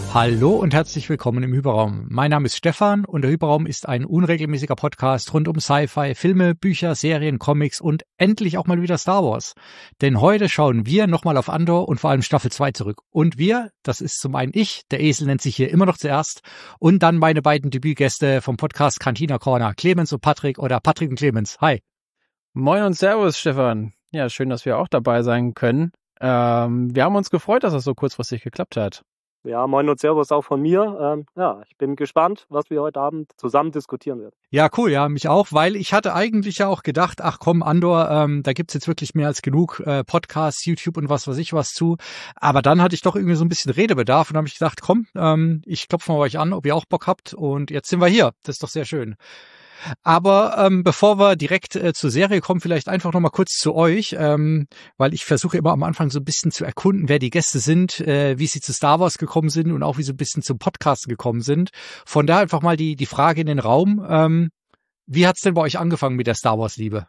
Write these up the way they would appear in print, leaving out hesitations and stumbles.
Hallo und herzlich willkommen im Hyperraum. Mein Name ist Stefan und der Hyperraum ist ein unregelmäßiger Podcast rund um Sci-Fi, Filme, Bücher, Serien, Comics und endlich auch mal wieder Star Wars. Denn heute schauen wir nochmal auf Andor und vor allem Staffel 2 zurück. Und wir, das ist zum einen ich, der Esel nennt sich hier immer noch zuerst, und dann meine beiden Debütgäste vom Podcast Cantina Corner, Clemens und Patrick oder Patrick und Clemens. Hi. Moin und Servus, Stefan. Ja, schön, dass wir auch dabei sein können. Wir haben uns gefreut, dass das so kurzfristig geklappt hat. Ja, moin und Servus auch von mir. Ich bin gespannt, was wir heute Abend zusammen diskutieren werden. Ja, cool, ja, mich auch, weil ich hatte eigentlich ja auch gedacht, ach komm, Andor, da gibt's jetzt wirklich mehr als genug Podcasts, YouTube und was weiß ich was zu. Aber dann hatte ich doch irgendwie so ein bisschen Redebedarf und habe ich gedacht, komm, ich klopfe mal euch an, ob ihr auch Bock habt. Und jetzt sind wir hier. Das ist doch sehr schön. Aber bevor wir direkt zur Serie kommen, vielleicht einfach noch mal kurz zu euch, weil ich versuche immer am Anfang so ein bisschen zu erkunden, wer die Gäste sind, wie sie zu Star Wars gekommen sind und auch wie sie ein bisschen zum Podcast gekommen sind. Von daher einfach mal die Frage in den Raum. Wie hat's denn bei euch angefangen mit der Star Wars Liebe?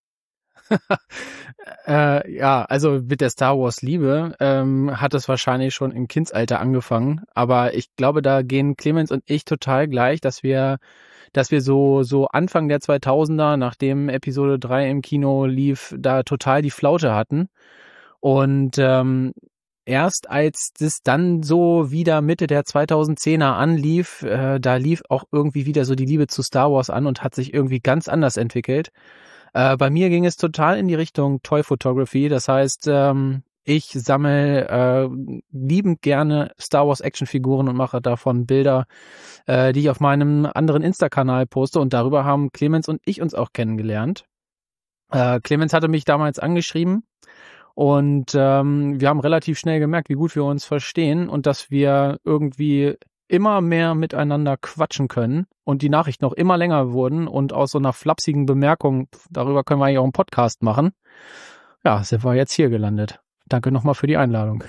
Ja, also mit der Star Wars Liebe hat es wahrscheinlich schon im Kindsalter angefangen. Aber ich glaube, da gehen Clemens und ich total gleich, dass wir so Anfang der 2000er, nachdem Episode 3 im Kino lief, da total die Flaute hatten. Und erst als das dann so wieder Mitte der 2010er anlief, da lief auch irgendwie wieder so die Liebe zu Star Wars an und hat sich irgendwie ganz anders entwickelt. Bei mir ging es total in die Richtung Toy Photography. Das heißt, ich sammle liebend gerne Star Wars Actionfiguren und mache davon Bilder, die ich auf meinem anderen Insta-Kanal poste. Und darüber haben Clemens und ich uns auch kennengelernt. Clemens hatte mich damals angeschrieben und wir haben relativ schnell gemerkt, wie gut wir uns verstehen und dass wir irgendwie immer mehr miteinander quatschen können und die Nachrichten noch immer länger wurden und aus so einer flapsigen Bemerkung, darüber können wir eigentlich auch einen Podcast machen. Ja, sind wir jetzt hier gelandet. Danke nochmal für die Einladung.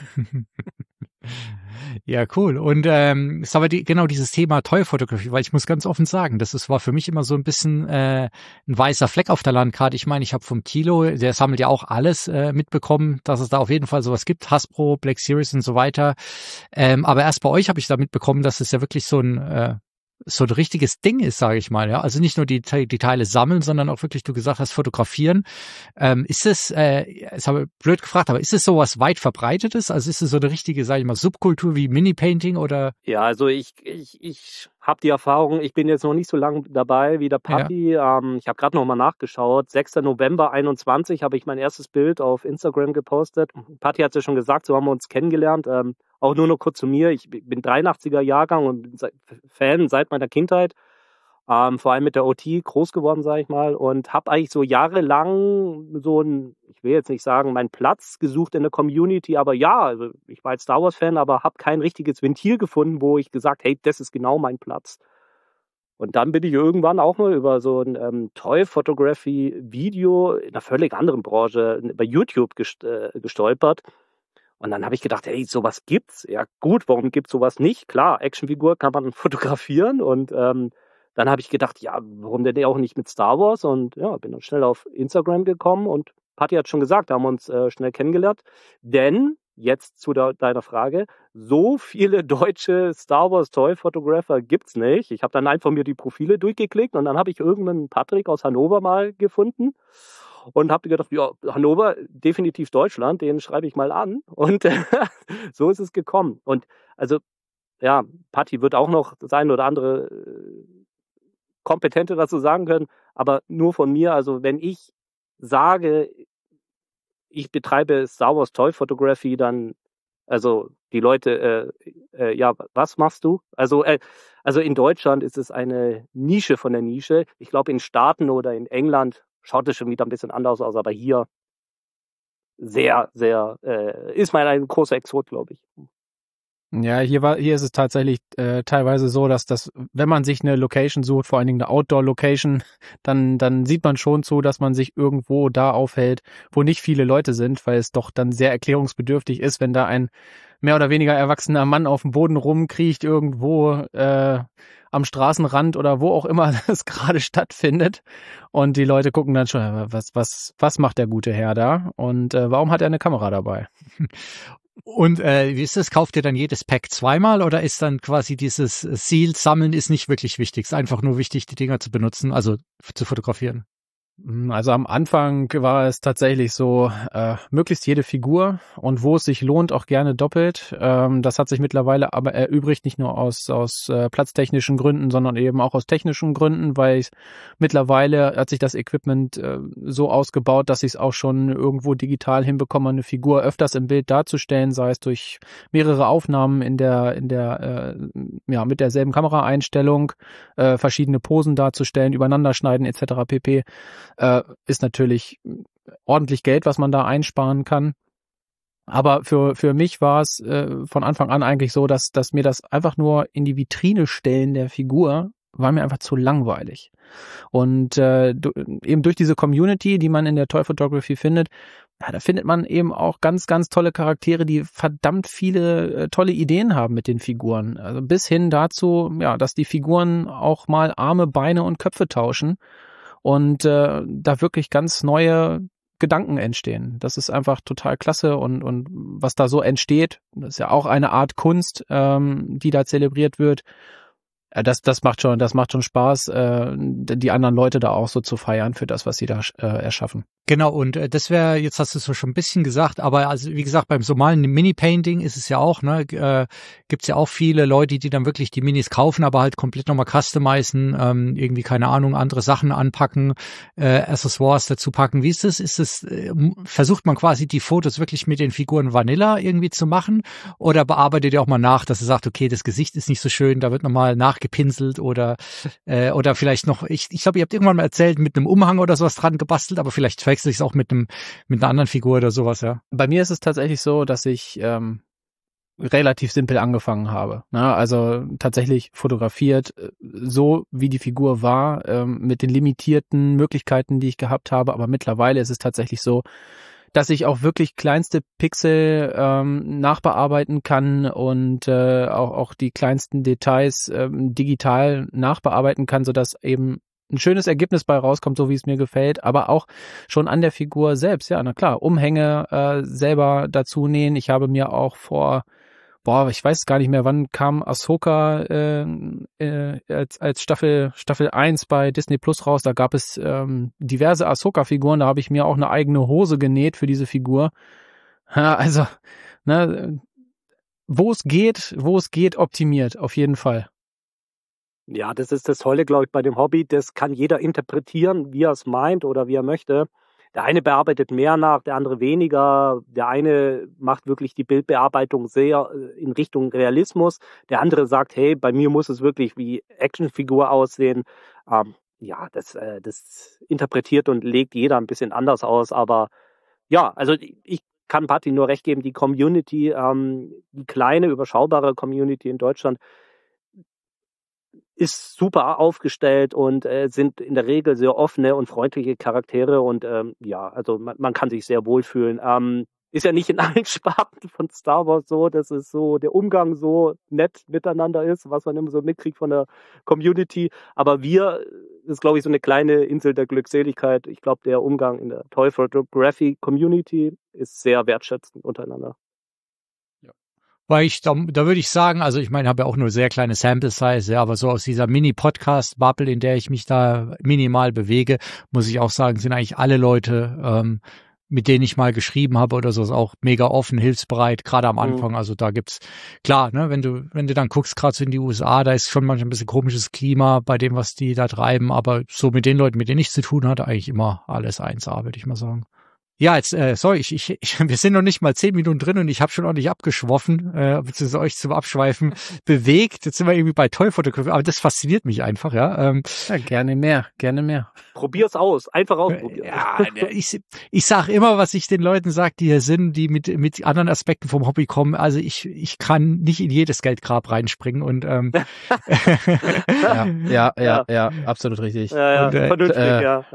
Ja, cool. Und ist aber genau dieses Thema Toy-Fotografie, weil ich muss ganz offen sagen, war für mich immer so ein bisschen ein weißer Fleck auf der Landkarte. Ich meine, ich habe vom Thilo, der sammelt ja auch alles, mitbekommen, dass es da auf jeden Fall sowas gibt, Hasbro, Black Series und so weiter. Aber erst bei euch habe ich da mitbekommen, dass es ja wirklich so ein richtiges Ding ist, sage ich mal, ja. Also nicht nur die Teile sammeln, sondern auch wirklich, du gesagt hast, fotografieren. Ist es, jetzt habe ich blöd gefragt, aber ist es sowas weit verbreitetes? Also ist es so eine richtige, sage ich mal, Subkultur wie Mini-Painting oder? Ja, also ich habe die Erfahrung, ich bin jetzt noch nicht so lange dabei wie der Papi. Ja. Ich habe gerade noch mal nachgeschaut. 6. November 21 habe ich mein erstes Bild auf Instagram gepostet. Patti hat es ja schon gesagt, so haben wir uns kennengelernt. Auch nur noch kurz zu mir. Ich bin 83er Jahrgang und bin Fan seit meiner Kindheit. Vor allem mit der OT groß geworden, sage ich mal. Und habe eigentlich so jahrelang ich will jetzt nicht sagen, meinen Platz gesucht in der Community. Aber ja, also ich war jetzt Star Wars-Fan, aber habe kein richtiges Ventil gefunden, wo ich gesagt, hey, das ist genau mein Platz. Und dann bin ich irgendwann auch mal über so ein Toy-Photography-Video in einer völlig anderen Branche bei YouTube gestolpert. Und dann habe ich gedacht, hey, sowas gibt's. Ja gut, warum gibt's sowas nicht? Klar, Actionfigur kann man fotografieren. Und dann habe ich gedacht, ja, warum denn auch nicht mit Star Wars? Und ja, bin dann schnell auf Instagram gekommen und Patti hat schon gesagt, da haben wir uns schnell kennengelernt. Denn, jetzt zu deiner Frage, so viele deutsche Star Wars Toy-Photographer gibt's nicht. Ich habe dann einfach mir die Profile durchgeklickt und dann habe ich irgendeinen Patrick aus Hannover mal gefunden. Und habe gedacht, ja, Hannover, definitiv Deutschland, den schreibe ich mal an. Und so ist es gekommen. Und also, ja, Patti wird auch noch das eine oder andere Kompetente dazu sagen können, aber nur von mir. Also wenn ich sage, ich betreibe Star Wars Toy Photography, dann, also die Leute, ja, was machst du? Also in Deutschland ist es eine Nische von der Nische. Ich glaube, in Staaten oder in England schaut es schon wieder ein bisschen anders aus, aber hier sehr, sehr, ist mal ein großer Exot, glaube ich. Ja, hier ist es tatsächlich teilweise so, dass wenn man sich eine Location sucht, vor allen Dingen eine Outdoor-Location, dann sieht man schon zu, dass man sich irgendwo da aufhält, wo nicht viele Leute sind, weil es doch dann sehr erklärungsbedürftig ist, wenn da ein mehr oder weniger erwachsener Mann auf dem Boden rumkriecht irgendwo am Straßenrand oder wo auch immer das gerade stattfindet. Und die Leute gucken dann schon, was macht der gute Herr da? Und warum hat er eine Kamera dabei? Und wie ist das? Kauft ihr dann jedes Pack zweimal oder ist dann quasi dieses Seal-Sammeln ist nicht wirklich wichtig? Ist einfach nur wichtig, die Dinger zu benutzen, also zu fotografieren? Also am Anfang war es tatsächlich so, möglichst jede Figur und wo es sich lohnt, auch gerne doppelt. Das hat sich mittlerweile aber erübrigt, nicht nur aus platztechnischen Gründen, sondern eben auch aus technischen Gründen, weil ich mittlerweile hat sich das Equipment so ausgebaut, dass ich es auch schon irgendwo digital hinbekomme, eine Figur öfters im Bild darzustellen, sei es durch mehrere Aufnahmen mit derselben Kameraeinstellung, verschiedene Posen darzustellen, übereinander schneiden etc. pp. Ist natürlich ordentlich Geld, was man da einsparen kann. Aber für mich war es von Anfang an eigentlich so, dass mir das einfach nur in die Vitrine stellen der Figur war mir einfach zu langweilig. Und eben durch diese Community, die man in der Toy Photography findet, ja, da findet man eben auch ganz, ganz tolle Charaktere, die verdammt viele tolle Ideen haben mit den Figuren. Also bis hin dazu, ja, dass die Figuren auch mal Arme, Beine und Köpfe tauschen. Und da wirklich ganz neue Gedanken entstehen. Das ist einfach total klasse und was da so entsteht, das ist ja auch eine Art Kunst, die da zelebriert wird. Das macht schon Spaß, die anderen Leute da auch so zu feiern für das, was sie da erschaffen. Genau, und das wäre, jetzt hast du es schon ein bisschen gesagt, aber also wie gesagt, beim normalen Mini-Painting ist es ja auch, ne, gibt's ja auch viele Leute, die dann wirklich die Minis kaufen, aber halt komplett nochmal customizen, irgendwie, keine Ahnung, andere Sachen anpacken, Accessoires dazu packen. Wie ist das? Versucht man quasi die Fotos wirklich mit den Figuren Vanilla irgendwie zu machen oder bearbeitet ihr auch mal nach, dass ihr sagt, okay, das Gesicht ist nicht so schön, da wird nochmal nachgepinselt oder vielleicht noch, ich glaube, ihr habt irgendwann mal erzählt, mit einem Umhang oder sowas dran gebastelt, aber vielleicht wechsle ich es auch mit einer anderen Figur oder sowas, ja. Bei mir ist es tatsächlich so, dass ich relativ simpel angefangen habe. Ne? Also tatsächlich fotografiert, so wie die Figur war, mit den limitierten Möglichkeiten, die ich gehabt habe. Aber mittlerweile ist es tatsächlich so, dass ich auch wirklich kleinste Pixel nachbearbeiten kann und auch die kleinsten Details digital nachbearbeiten kann, sodass eben ein schönes Ergebnis bei rauskommt, so wie es mir gefällt, aber auch schon an der Figur selbst. Ja, na klar, Umhänge selber dazu nähen. Ich habe mir auch ich weiß gar nicht mehr, wann kam Ahsoka als Staffel 1 bei Disney Plus raus. Da gab es diverse Ahsoka-Figuren. Da habe ich mir auch eine eigene Hose genäht für diese Figur. Ja, also, ne, wo es geht, optimiert, auf jeden Fall. Ja, das ist das Tolle, glaube ich, bei dem Hobby. Das kann jeder interpretieren, wie er es meint oder wie er möchte. Der eine bearbeitet mehr nach, der andere weniger. Der eine macht wirklich die Bildbearbeitung sehr in Richtung Realismus. Der andere sagt, hey, bei mir muss es wirklich wie Actionfigur aussehen. Das interpretiert und legt jeder ein bisschen anders aus. Aber ja, also ich kann Patti nur recht geben, die Community, die kleine, überschaubare Community in Deutschland, ist super aufgestellt und sind in der Regel sehr offene und freundliche Charaktere und also man kann sich sehr wohlfühlen. Ist ja nicht in allen Sparten von Star Wars so, dass es so der Umgang so nett miteinander ist, was man immer so mitkriegt von der Community. Aber ist, glaube ich, so eine kleine Insel der Glückseligkeit. Ich glaube, der Umgang in der Toy Photography Community ist sehr wertschätzend untereinander. Weil da würde ich sagen, also ich meine, ich habe ja auch nur sehr kleine Sample-Size, ja, aber so aus dieser Mini-Podcast-Bubble, in der ich mich da minimal bewege, muss ich auch sagen, sind eigentlich alle Leute, mit denen ich mal geschrieben habe oder so, auch mega offen, hilfsbereit, gerade am Anfang. Also da gibt's, klar, ne, wenn du dann guckst, gerade so in die USA, da ist schon manchmal ein bisschen komisches Klima bei dem, was die da treiben, aber so mit den Leuten, mit denen ich zu tun hatte, eigentlich immer alles 1A, würde ich mal sagen. Ja, jetzt, sorry, wir sind noch nicht mal 10 Minuten drin und ich habe schon ordentlich abgeschwoffen, beziehungsweise euch zum Abschweifen bewegt. Jetzt sind wir irgendwie bei Toy Photography, aber das fasziniert mich einfach, ja. Ja, gerne mehr. Probier's aus, einfach ausprobieren. Ja, ich sage immer, was ich den Leuten sage, die hier sind, die mit anderen Aspekten vom Hobby kommen. Also ich kann nicht in jedes Geldgrab reinspringen und ja, absolut richtig. Ja, und, vernünftig, ja.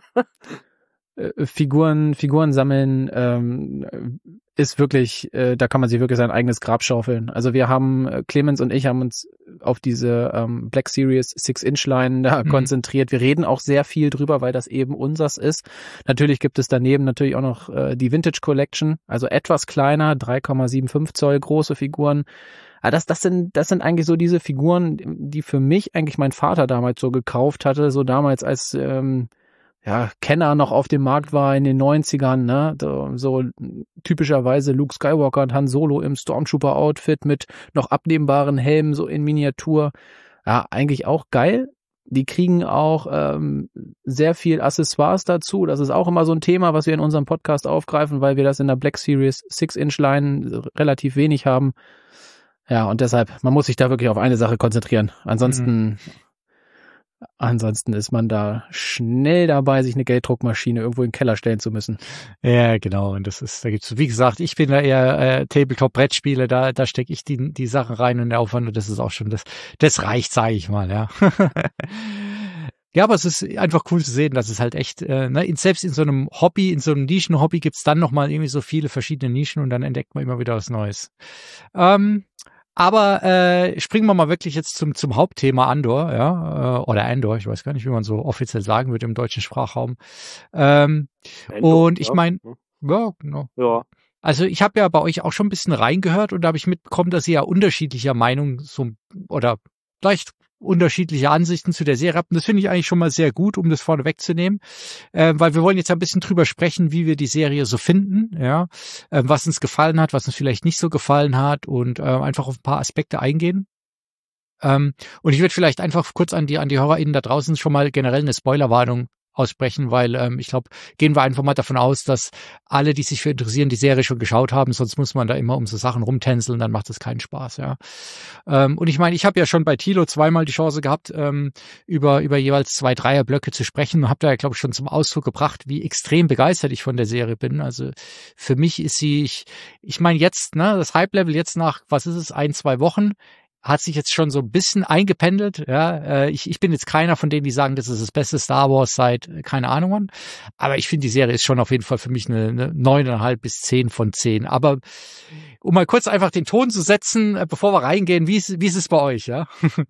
Figuren sammeln ist wirklich, da kann man sich wirklich sein eigenes Grab schaufeln. Also wir haben, Clemens und ich haben uns auf diese Black Series 6-Inch-Line da konzentriert. Wir reden auch sehr viel drüber, weil das eben unsers ist. Natürlich gibt es daneben natürlich auch noch die Vintage Collection, also etwas kleiner, 3,75 Zoll große Figuren. Aber das sind eigentlich so diese Figuren, die für mich eigentlich mein Vater damals so gekauft hatte, so damals als Kenner noch auf dem Markt war in den 90ern, ne? So typischerweise Luke Skywalker und Han Solo im Stormtrooper-Outfit mit noch abnehmbaren Helmen, so in Miniatur. Ja, eigentlich auch geil. Die kriegen auch sehr viel Accessoires dazu. Das ist auch immer so ein Thema, was wir in unserem Podcast aufgreifen, weil wir das in der Black Series 6-Inch-Line relativ wenig haben. Ja, und deshalb, man muss sich da wirklich auf eine Sache konzentrieren. Ansonsten ist man da schnell dabei, sich eine Gelddruckmaschine irgendwo in den Keller stellen zu müssen. Ja, genau. Und da gibt's, wie gesagt, ich bin da eher Tabletop-Brettspiele, da stecke ich die Sachen rein und der Aufwand, und das ist auch schon, das reicht, sage ich mal, ja. Ja, aber es ist einfach cool zu sehen, dass es halt echt, selbst in so einem Hobby, in so einem Nischen-Hobby gibt's dann nochmal irgendwie so viele verschiedene Nischen und dann entdeckt man immer wieder was Neues. Aber springen wir mal wirklich jetzt zum Hauptthema Andor, ja, oder Andor, ich weiß gar nicht, wie man so offiziell sagen würde im deutschen Sprachraum. Und ich meine, ja, genau. Ja. Also ich habe ja bei euch auch schon ein bisschen reingehört und da habe ich mitbekommen, dass ihr ja unterschiedlicher Meinung oder vielleicht unterschiedliche Ansichten zu der Serie habt. Und das finde ich eigentlich schon mal sehr gut, um das vorne wegzunehmen, weil wir wollen jetzt ein bisschen drüber sprechen, wie wir die Serie so finden, ja, was uns gefallen hat, was uns vielleicht nicht so gefallen hat und einfach auf ein paar Aspekte eingehen. Und ich würde vielleicht einfach kurz an die HörerInnen da draußen schon mal generell eine Spoilerwarnung aussprechen, weil ich glaube, gehen wir einfach mal davon aus, dass alle, die sich für interessieren, die Serie schon geschaut haben, sonst muss man da immer um so Sachen rumtänzeln, dann macht es keinen Spaß, ja. Und ich meine, ich habe ja schon bei Thilo zweimal die Chance gehabt, über jeweils 2 Dreierblöcke zu sprechen und habe da ja, glaube ich, schon zum Ausdruck gebracht, wie extrem begeistert ich von der Serie bin. Also für mich ist sie, ich meine jetzt, ne, das Hype-Level jetzt nach, was ist es, 1-2 Wochen, hat sich jetzt schon so ein bisschen eingependelt, ja. Ich bin jetzt keiner von denen, die sagen, das ist das beste Star Wars seit keine Ahnung wann. Aber ich finde, die Serie ist schon auf jeden Fall für mich eine 9,5 bis 10 von 10. Aber um mal kurz einfach den Ton zu setzen, bevor wir reingehen, wie ist es bei euch, ja?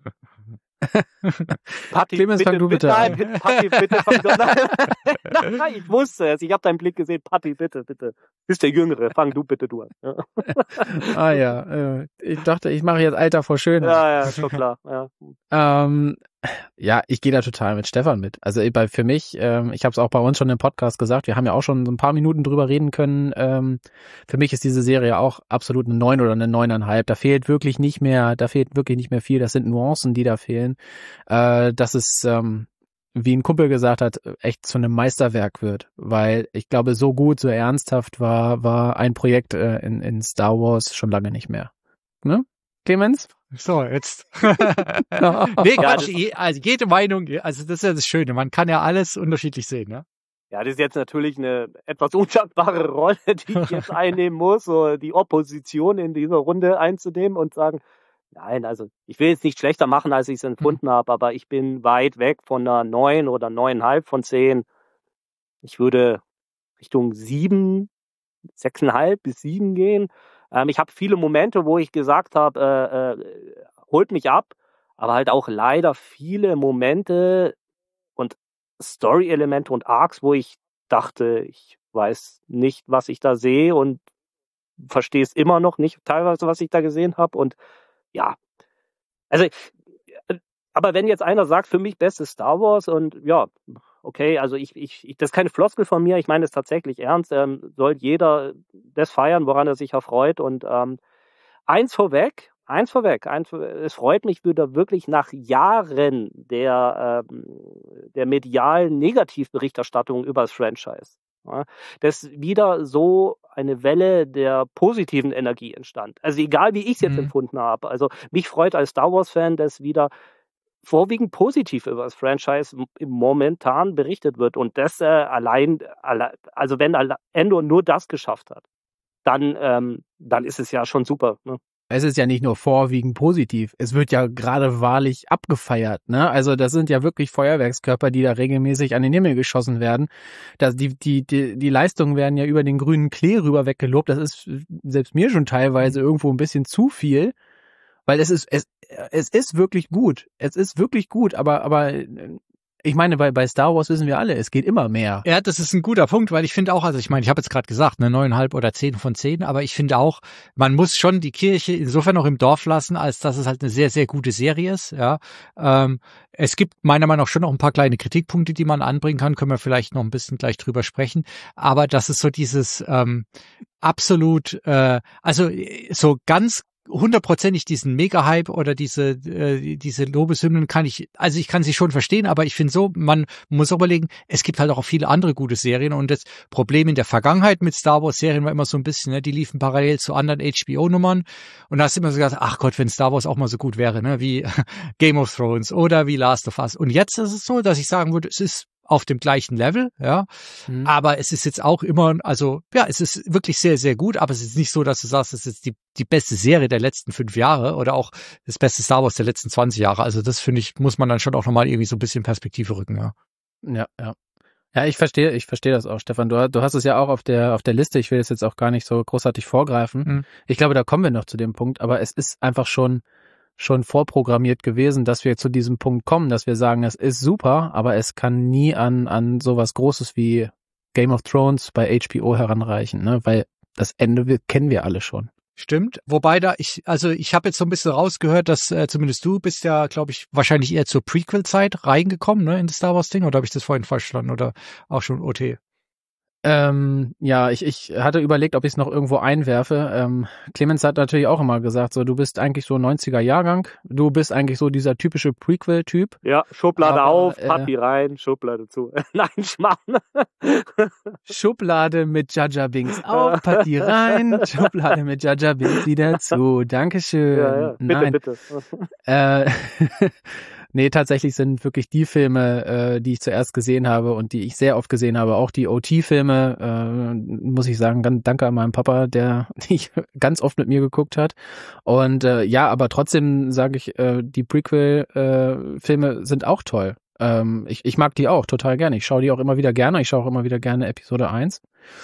Patti, Clemens, fang du bitte an. Nein, Patti, bitte fang du an. Nein, ich wusste es. Ich habe deinen Blick gesehen. Patti, bitte. Bist der Jüngere. Fang du bitte an. Ja. Ah ja, ich dachte, ich mache jetzt Alter vor Schönheit. Ja, schon klar. Ja. Ja, ich gehe da total mit Stefan mit. Also für mich, ich habe es auch bei uns schon im Podcast gesagt, wir haben ja auch schon so ein paar Minuten drüber reden können. Für mich ist diese Serie auch absolut eine 9 oder eine 9,5. Da fehlt wirklich nicht mehr viel. Das sind Nuancen, die da fehlen. Dass es, wie ein Kumpel gesagt hat, echt zu einem Meisterwerk wird. Weil ich glaube, so gut, so ernsthaft war ein Projekt in Star Wars schon lange nicht mehr. Ne? Clemens? So, jetzt. Nee, Quatsch, also jede Meinung, also das ist ja das Schöne, man kann ja alles unterschiedlich sehen, ne? Ja, das ist jetzt natürlich eine etwas undankbare Rolle, die ich jetzt einnehmen muss, so die Opposition in dieser Runde einzunehmen und sagen, nein, also ich will jetzt nicht schlechter machen, als ich es empfunden habe, aber ich bin weit weg von einer 9 oder 9,5 von 10. Ich würde Richtung 7, 6,5 bis 7 gehen. Ich habe viele Momente, wo ich gesagt habe, holt mich ab, aber halt auch leider viele Momente und Story-Elemente und Arcs, wo ich dachte, ich weiß nicht, was ich da sehe und verstehe es immer noch nicht, teilweise, was ich da gesehen habe. Und ja, also, aber wenn jetzt einer sagt, für mich bestes Star Wars und ja, okay, also das ist keine Floskel von mir, ich meine es tatsächlich ernst, soll jeder das feiern, woran er sich erfreut und eins vorweg, es freut mich wieder wirklich nach Jahren der medialen Negativberichterstattung über das Franchise, ja, dass wieder so eine Welle der positiven Energie entstand. Also egal, wie ich es jetzt empfunden habe. Also mich freut als Star Wars-Fan, dass wieder vorwiegend positiv über das Franchise momentan berichtet wird. Und das also wenn Andor nur das geschafft hat, dann ist es ja schon super. Ne? Es ist ja nicht nur vorwiegend positiv, es wird ja gerade wahrlich abgefeiert, ne? Also das sind ja wirklich Feuerwerkskörper, die da regelmäßig an den Himmel geschossen werden. Die Leistungen werden ja über den grünen Klee rüber weggelobt. Das ist selbst mir schon teilweise irgendwo ein bisschen zu viel. Weil es ist wirklich gut. Es ist wirklich gut, aber ich meine, bei Star Wars wissen wir alle, es geht immer mehr. Ja, das ist ein guter Punkt, weil ich finde auch, also ich meine, ich habe jetzt gerade gesagt, 9,5 oder 10 von 10, aber ich finde auch, man muss schon die Kirche insofern noch im Dorf lassen, als dass es halt eine sehr, sehr gute Serie ist, ja. Es gibt meiner Meinung nach schon noch ein paar kleine Kritikpunkte, die man anbringen kann, können wir vielleicht noch ein bisschen gleich drüber sprechen, aber das ist so dieses absolut, also so ganz hundertprozentig diesen Mega-Hype oder diese Lobeshymnen ich kann sie schon verstehen, aber ich finde so, man muss auch überlegen, es gibt halt auch viele andere gute Serien und das Problem in der Vergangenheit mit Star Wars Serien war immer so ein bisschen, ne, die liefen parallel zu anderen HBO-Nummern und da hast du immer so gesagt, ach Gott, wenn Star Wars auch mal so gut wäre, ne, wie Game of Thrones oder wie Last of Us. Und jetzt ist es so, dass ich sagen würde, es ist auf dem gleichen Level, ja. Aber es ist jetzt auch immer, also, ja, es ist wirklich sehr, sehr gut, aber es ist nicht so, dass du sagst, es ist die beste Serie der letzten 5 Jahre oder auch das beste Star Wars der letzten 20 Jahre. Also das, finde ich, muss man dann schon auch nochmal irgendwie so ein bisschen Perspektive rücken, ja. Ja, ja. Ja, ich verstehe das auch, Stefan. Du hast es ja auch auf der Liste. Ich will es jetzt auch gar nicht so großartig vorgreifen. Ich glaube, da kommen wir noch zu dem Punkt, aber es ist einfach schon vorprogrammiert gewesen, dass wir zu diesem Punkt kommen, dass wir sagen, es ist super, aber es kann nie an sowas Großes wie Game of Thrones bei HBO heranreichen, ne? Weil das Ende kennen wir alle schon. Stimmt, wobei ich habe jetzt so ein bisschen rausgehört, dass zumindest du bist ja, glaube ich, wahrscheinlich eher zur Prequel-Zeit reingekommen, ne, in das Star Wars-Ding, oder habe ich das vorhin falsch verstanden oder auch schon OT? Ja, ich hatte überlegt, ob ich es noch irgendwo einwerfe. Clemens hat natürlich auch immer gesagt, so, du bist eigentlich so 90er Jahrgang, du bist eigentlich so dieser typische Prequel-Typ. Ja, Schublade auf, Papi rein, Schublade zu. Nein, Schmarrn. Schublade mit Jar Binks auf, Papi rein, Schublade mit Jar Binks wieder zu. Dankeschön. Ja, Nein. Bitte. Nee, tatsächlich sind wirklich die Filme, die ich zuerst gesehen habe und die ich sehr oft gesehen habe, auch die OT-Filme, muss ich sagen, danke an meinen Papa, der die ganz oft mit mir geguckt hat. Und ja, aber trotzdem sage ich, die Prequel-Filme sind auch toll. Ich mag die auch total gerne. Ich schaue die auch immer wieder gerne. Ich schaue auch immer wieder gerne Episode 1.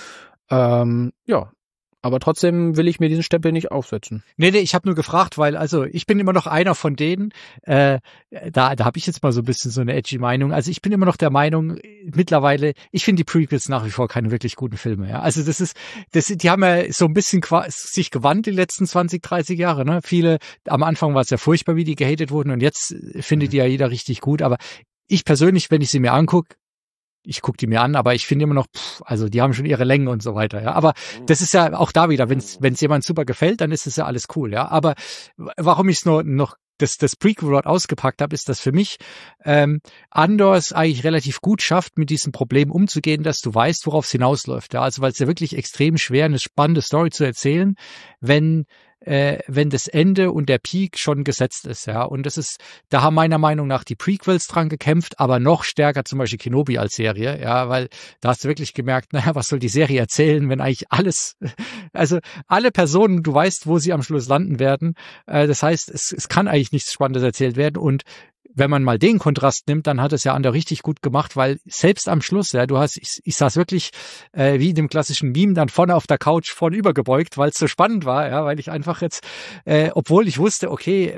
Ja. Aber trotzdem will ich mir diesen Stempel nicht aufsetzen. Nee, ich habe nur gefragt, weil also ich bin immer noch einer von denen, da habe ich jetzt mal so ein bisschen so eine edgy Meinung. Also ich bin immer noch der Meinung, mittlerweile, ich finde die Prequels nach wie vor keine wirklich guten Filme. Ja, also die haben ja so ein bisschen sich gewandt die letzten 20, 30 Jahre. Ne? Viele, am Anfang war es ja furchtbar, wie die gehatet wurden und jetzt findet die ja jeder richtig gut. Aber ich persönlich, wenn ich sie mir angucke, ich gucke die mir an, aber ich finde immer noch, also die haben schon ihre Längen und so weiter, ja. Aber das ist ja auch da wieder, wenn es jemand super gefällt, dann ist es ja alles cool, ja. Aber warum ich es noch das Prequel dort ausgepackt habe, ist, dass für mich Andor es eigentlich relativ gut schafft, mit diesem Problem umzugehen, dass du weißt, worauf es hinausläuft, ja. Also weil es ja wirklich extrem schwer, eine spannende Story zu erzählen, wenn das Ende und der Peak schon gesetzt ist, ja. Und da haben meiner Meinung nach die Prequels dran gekämpft, aber noch stärker zum Beispiel Kenobi als Serie, ja, weil da hast du wirklich gemerkt, naja, was soll die Serie erzählen, wenn eigentlich also alle Personen, du weißt, wo sie am Schluss landen werden. Das heißt, es kann eigentlich nichts Spannendes erzählt werden und wenn man mal den Kontrast nimmt, dann hat es ja Andor richtig gut gemacht, weil selbst am Schluss, ja, ich saß wirklich wie in dem klassischen Meme dann vorne auf der Couch vornüber gebeugt, weil es so spannend war, ja, weil ich einfach jetzt, obwohl ich wusste, okay,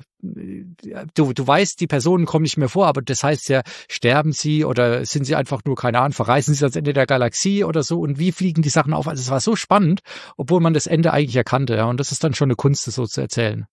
du weißt, die Personen kommen nicht mehr vor, aber das heißt ja, sterben sie oder sind sie einfach nur, keine Ahnung, verreisen sie ans Ende der Galaxie oder so und wie fliegen die Sachen auf? Also es war so spannend, obwohl man das Ende eigentlich erkannte, ja, und das ist dann schon eine Kunst, das so zu erzählen.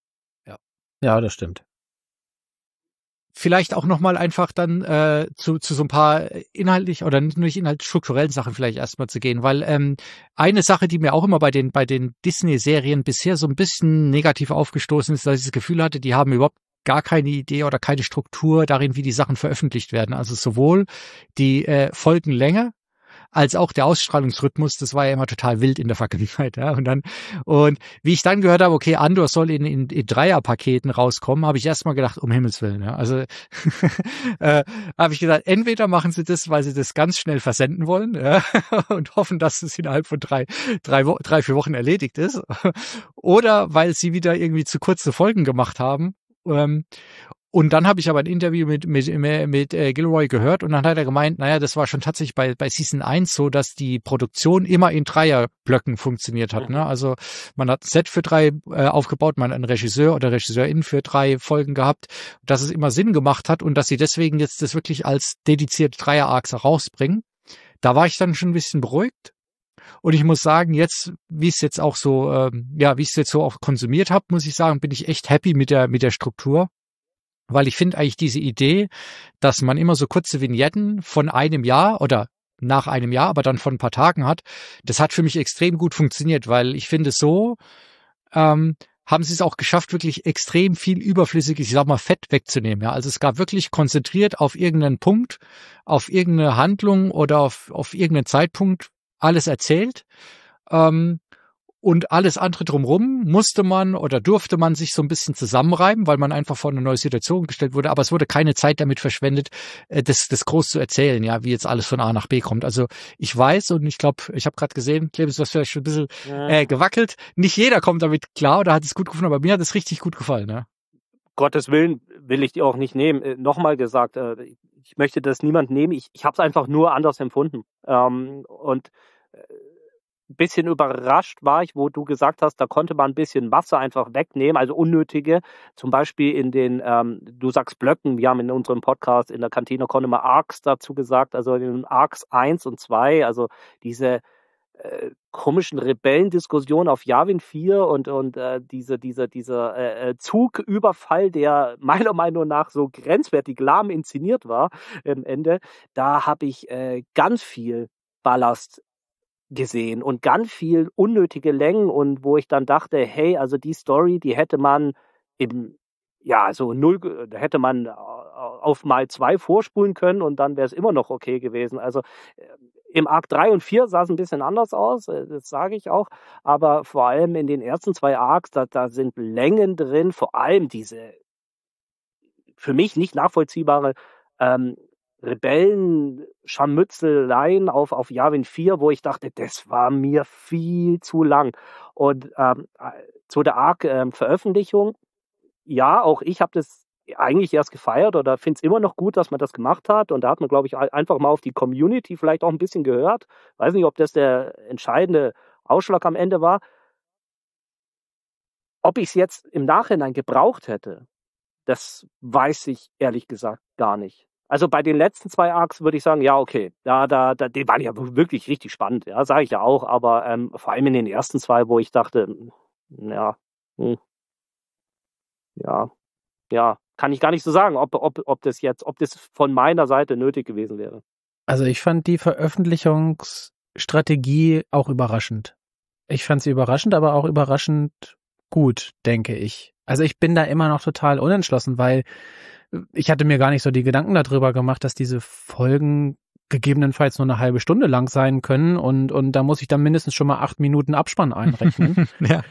Ja, das stimmt. Vielleicht auch nochmal einfach dann zu so ein paar inhaltlich oder nicht inhaltlich strukturellen Sachen vielleicht erstmal zu gehen, weil eine Sache, die mir auch immer bei den Disney-Serien bisher so ein bisschen negativ aufgestoßen ist, dass ich das Gefühl hatte, die haben überhaupt gar keine Idee oder keine Struktur darin, wie die Sachen veröffentlicht werden. Also sowohl die Folgenlänge als auch der Ausstrahlungsrhythmus, das war ja immer total wild in der Vergangenheit, ja. Und wie ich dann gehört habe, okay, Andor soll in Dreierpaketen rauskommen, habe ich erstmal gedacht, um Himmels Willen, ja. Also habe ich gesagt, entweder machen sie das, weil sie das ganz schnell versenden wollen, ja, und hoffen, dass es innerhalb von 3-4 Wochen erledigt ist, oder weil sie wieder irgendwie zu kurze Folgen gemacht haben. Und dann habe ich aber ein Interview mit Gilroy gehört und dann hat er gemeint, naja, das war schon tatsächlich bei Season 1 so, dass die Produktion immer in Dreierblöcken funktioniert hat. Ne? Also man hat ein Set für 3 aufgebaut, man hat einen Regisseur oder Regisseurin für 3 Folgen gehabt, dass es immer Sinn gemacht hat und dass sie deswegen jetzt das wirklich als dedizierte Dreier-Arcs herausbringen. Da war ich dann schon ein bisschen beruhigt. Und ich muss sagen, jetzt, wie ich es jetzt auch so, wie ich es jetzt so auch konsumiert habe, muss ich sagen, bin ich echt happy mit der Struktur. Weil ich finde eigentlich diese Idee, dass man immer so kurze Vignetten von einem Jahr oder nach einem Jahr, aber dann von ein paar Tagen hat, das hat für mich extrem gut funktioniert, weil ich finde so, haben sie es auch geschafft, wirklich extrem viel überflüssiges, ich sag mal, Fett wegzunehmen. Ja, also es gab wirklich konzentriert auf irgendeinen Punkt, auf irgendeine Handlung oder auf irgendeinen Zeitpunkt alles erzählt. Und alles andere drumherum musste man oder durfte man sich so ein bisschen zusammenreiben, weil man einfach vor eine neue Situation gestellt wurde. Aber es wurde keine Zeit damit verschwendet, das groß zu erzählen, ja, wie jetzt alles von A nach B kommt. Also ich weiß und ich glaube, ich habe gerade gesehen, Clemens, du hast vielleicht schon ein bisschen gewackelt. Nicht jeder kommt damit klar oder hat es gut gefunden, aber mir hat es richtig gut gefallen. Ne? Gottes Willen will ich die auch nicht nehmen. Nochmal gesagt, ich möchte das niemand nehmen. Ich habe es einfach nur anders empfunden. Und ein bisschen überrascht war ich, wo du gesagt hast, da konnte man ein bisschen Masse einfach wegnehmen, also unnötige, zum Beispiel in den, du sagst Blöcken, wir haben in unserem Podcast in der Kantine Connemar Arcs dazu gesagt, also in den Arcs 1 und 2, also diese komischen Rebellendiskussionen auf Yavin 4 und dieser Zugüberfall, der meiner Meinung nach so grenzwertig lahm inszeniert war am Ende, da habe ich ganz viel Ballast gesehen und ganz viel unnötige Längen und wo ich dann dachte, hey, also die Story, die hätte man da hätte man auf mal 2 vorspulen können und dann wäre es immer noch okay gewesen. Also im Arc 3 und 4 sah es ein bisschen anders aus, das sage ich auch, aber vor allem in den ersten 2 Arcs, da sind Längen drin, vor allem diese für mich nicht nachvollziehbare Rebellen-Scharmützeleien auf Yavin 4, wo ich dachte, das war mir viel zu lang. Und zu der Arc-Veröffentlichung, ja, auch ich habe das eigentlich erst gefeiert oder finde es immer noch gut, dass man das gemacht hat. Und da hat man, glaube ich, einfach mal auf die Community vielleicht auch ein bisschen gehört. Weiß nicht, ob das der entscheidende Ausschlag am Ende war. Ob ich es jetzt im Nachhinein gebraucht hätte, das weiß ich ehrlich gesagt gar nicht. Also bei den letzten 2 Arcs würde ich sagen, ja, okay, die waren ja wirklich richtig spannend, ja, sage ich ja auch, aber vor allem in den ersten 2, wo ich dachte, kann ich gar nicht so sagen, ob das von meiner Seite nötig gewesen wäre. Also ich fand die Veröffentlichungsstrategie auch überraschend. Ich fand sie überraschend, aber auch überraschend gut, denke ich. Also ich bin da immer noch total unentschlossen, weil ich hatte mir gar nicht so die Gedanken darüber gemacht, dass diese Folgen gegebenenfalls nur eine halbe Stunde lang sein können und da muss ich dann mindestens schon mal 8 Minuten Abspann einrechnen. Ja.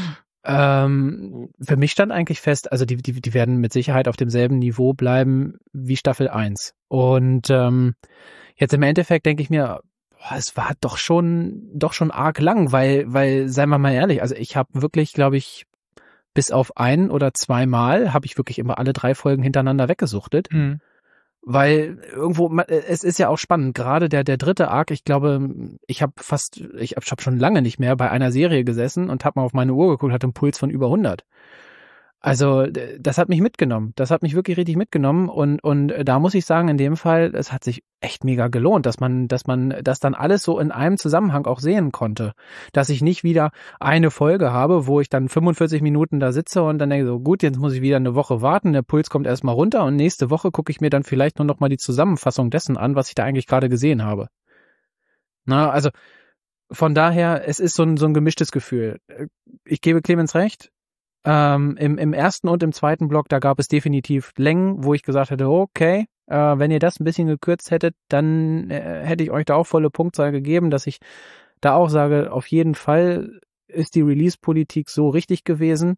Für mich stand eigentlich fest, also die werden mit Sicherheit auf demselben Niveau bleiben wie Staffel 1. Und jetzt im Endeffekt denke ich mir, es war doch schon arg lang, weil, seien wir mal ehrlich, also ich habe wirklich, glaube ich, bis auf 1 oder 2 Mal habe ich wirklich immer alle 3 Folgen hintereinander weggesuchtet. Mhm. Weil irgendwo, es ist ja auch spannend, gerade der 3. Arc, ich glaube, ich habe schon lange nicht mehr bei einer Serie gesessen und habe mal auf meine Uhr geguckt, hatte einen Puls von über 100. Also das hat mich mitgenommen. Das hat mich wirklich richtig mitgenommen und da muss ich sagen, in dem Fall, es hat sich echt mega gelohnt, dass man das dann alles so in einem Zusammenhang auch sehen konnte. Dass ich nicht wieder eine Folge habe, wo ich dann 45 Minuten da sitze und dann denke so, gut, jetzt muss ich wieder eine Woche warten, der Puls kommt erstmal runter und nächste Woche gucke ich mir dann vielleicht nur noch mal die Zusammenfassung dessen an, was ich da eigentlich gerade gesehen habe. Na, also von daher, es ist so ein gemischtes Gefühl. Ich gebe Clemens recht. Im ersten und im zweiten Block, da gab es definitiv Längen, wo ich gesagt hätte, okay, wenn ihr das ein bisschen gekürzt hättet, dann hätte ich euch da auch volle Punktzahl gegeben, dass ich da auch sage, auf jeden Fall ist die Release-Politik so richtig gewesen.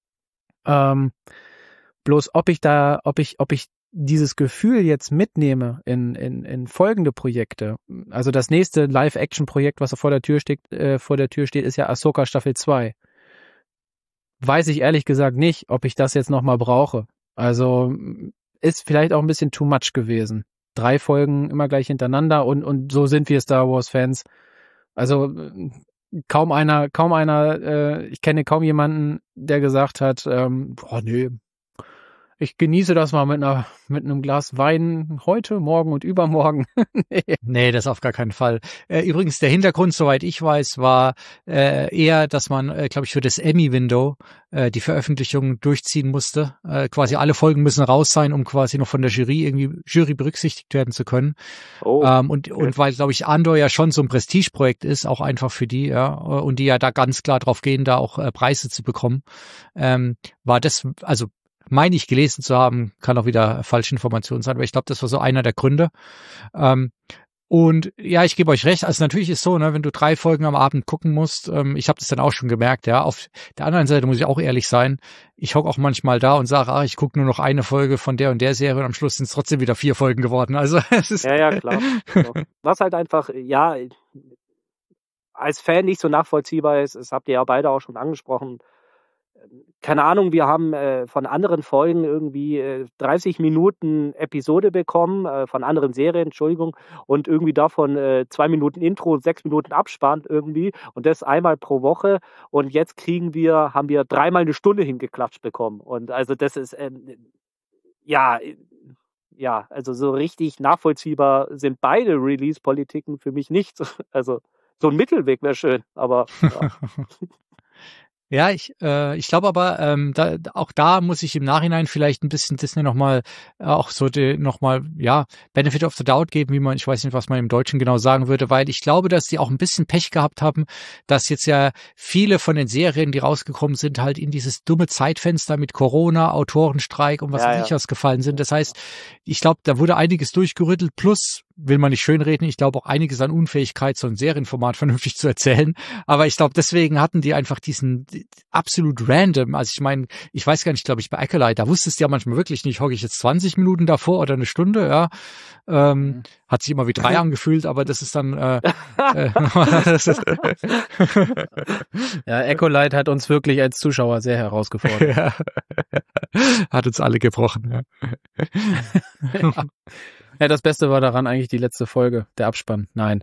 Bloß ob ich dieses Gefühl jetzt mitnehme in folgende Projekte, also das nächste Live-Action-Projekt, was vor der Tür steht, ist ja Ahsoka Staffel 2. Weiß ich ehrlich gesagt nicht, ob ich das jetzt nochmal brauche. Also ist vielleicht auch ein bisschen too much gewesen. 3 Folgen immer gleich hintereinander und so sind wir Star Wars Fans. Also kaum einer, ich kenne kaum jemanden, der gesagt hat, nee, ich genieße das mal mit einem Glas Wein heute, morgen und übermorgen. Nee, das auf gar keinen Fall. Übrigens, der Hintergrund, soweit ich weiß, war eher, dass man, glaube ich, für das Emmy-Window die Veröffentlichung durchziehen musste. Quasi alle Folgen müssen raus sein, um quasi noch von der Jury berücksichtigt werden zu können. Und weil, glaube ich, Andor ja schon so ein Prestigeprojekt ist, auch einfach für die, ja, und die ja da ganz klar drauf gehen, da auch Preise zu bekommen, war das, also meine ich gelesen zu haben, kann auch wieder falsche Information sein, aber ich glaube, das war so einer der Gründe. Und ja, ich gebe euch recht, also natürlich ist so, ne, wenn du 3 Folgen am Abend gucken musst, ich habe das dann auch schon gemerkt, ja, auf der anderen Seite muss ich auch ehrlich sein, ich hocke auch manchmal da und sage, ich gucke nur noch eine Folge von der und der Serie und am Schluss sind es trotzdem wieder 4 Folgen geworden, also es ist... Ja, klar. Was halt einfach, ja, als Fan nicht so nachvollziehbar ist, das habt ihr ja beide auch schon angesprochen. Keine Ahnung, wir haben von anderen Folgen irgendwie 30 Minuten Episode bekommen, von anderen Serien, Entschuldigung, und irgendwie davon 2 Minuten Intro, 6 Minuten Abspann irgendwie und das einmal pro Woche und jetzt haben wir 3-mal eine Stunde hingeklatscht bekommen und also das ist, also so richtig nachvollziehbar sind beide Release-Politiken für mich nicht, also so ein Mittelweg wäre schön, aber ja. Ja, ich glaube aber, auch da muss ich im Nachhinein vielleicht ein bisschen Disney nochmal Benefit of the Doubt geben, ich weiß nicht, was man im Deutschen genau sagen würde, weil ich glaube, dass die auch ein bisschen Pech gehabt haben, dass jetzt ja viele von den Serien, die rausgekommen sind, halt in dieses dumme Zeitfenster mit Corona, Autorenstreik und was weiß ich was gefallen sind. Das heißt, ich glaube, da wurde einiges durchgerüttelt, plus, will man nicht schönreden, ich glaube auch einiges an Unfähigkeit, so ein Serienformat vernünftig zu erzählen. Aber ich glaube, deswegen hatten die einfach diesen absolut random, also ich meine, ich weiß gar nicht, glaube ich, bei Acolyte, da wusstest du ja manchmal wirklich nicht, hocke ich jetzt 20 Minuten davor oder eine Stunde, ja. Hat sich immer wie 3 angefühlt, aber das ist dann ja, Acolyte hat uns wirklich als Zuschauer sehr herausgefordert. Ja. Hat uns alle gebrochen, ja. Ja, das Beste war daran eigentlich die letzte Folge, der Abspann. Nein.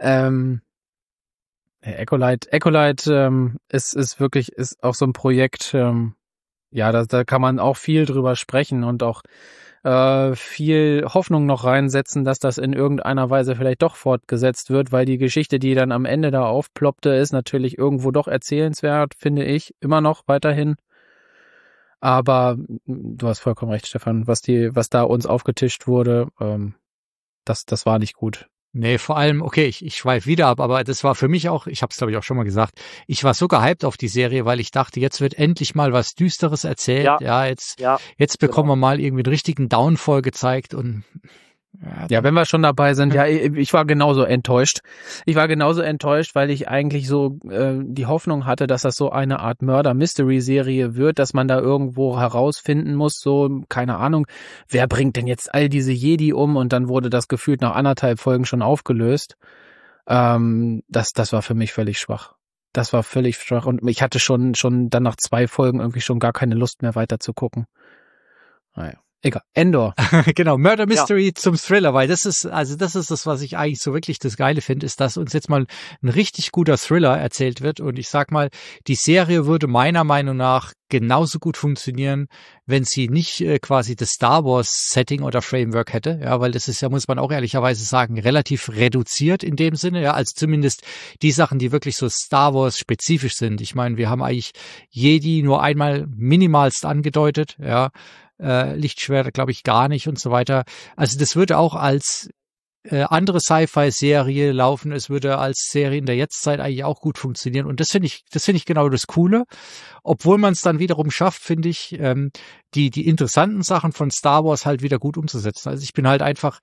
Acolyte ist wirklich auch so ein Projekt, da kann man auch viel drüber sprechen und auch viel Hoffnung noch reinsetzen, dass das in irgendeiner Weise vielleicht doch fortgesetzt wird, weil die Geschichte, die dann am Ende da aufploppte, ist natürlich irgendwo doch erzählenswert, finde ich, immer noch weiterhin. Aber du hast vollkommen recht, Stefan, was da uns aufgetischt wurde, das war nicht gut. Nee, vor allem, okay, ich schweife wieder ab, aber das war für mich auch, ich habe es glaube ich auch schon mal gesagt, ich war so gehypt auf die Serie, weil ich dachte, jetzt wird endlich mal was Düsteres erzählt. Jetzt bekommen wir mal irgendwie einen richtigen Downfall gezeigt und ja, wenn wir schon dabei sind, ja, ich war genauso enttäuscht. Weil ich eigentlich so die Hoffnung hatte, dass das so eine Art Murder-Mystery-Serie wird, dass man da irgendwo herausfinden muss, so, keine Ahnung, wer bringt denn jetzt all diese Jedi um? Und dann wurde das gefühlt nach 1,5 Folgen schon aufgelöst. Das war für mich völlig schwach. Das war völlig schwach und ich hatte schon dann nach 2 Folgen irgendwie schon gar keine Lust mehr weiter zu gucken. Naja. Egal, Endor. Genau, Murder Mystery zum Thriller, weil das ist das, was ich eigentlich so wirklich das Geile finde, ist, dass uns jetzt mal ein richtig guter Thriller erzählt wird und ich sag mal, die Serie würde meiner Meinung nach genauso gut funktionieren, wenn sie nicht quasi das Star Wars Setting oder Framework hätte, ja, weil das ist ja, muss man auch ehrlicherweise sagen, relativ reduziert in dem Sinne, ja, als zumindest die Sachen, die wirklich so Star Wars spezifisch sind. Ich meine, wir haben eigentlich Jedi nur einmal minimalst angedeutet, ja, Lichtschwerter glaube ich gar nicht und so weiter. Also das würde auch als andere Sci-Fi-Serie laufen. Es würde als Serie in der Jetztzeit eigentlich auch gut funktionieren. Und das finde ich genau das Coole. Obwohl man es dann wiederum schafft, finde ich, die interessanten Sachen von Star Wars halt wieder gut umzusetzen. Also ich stehe halt einfach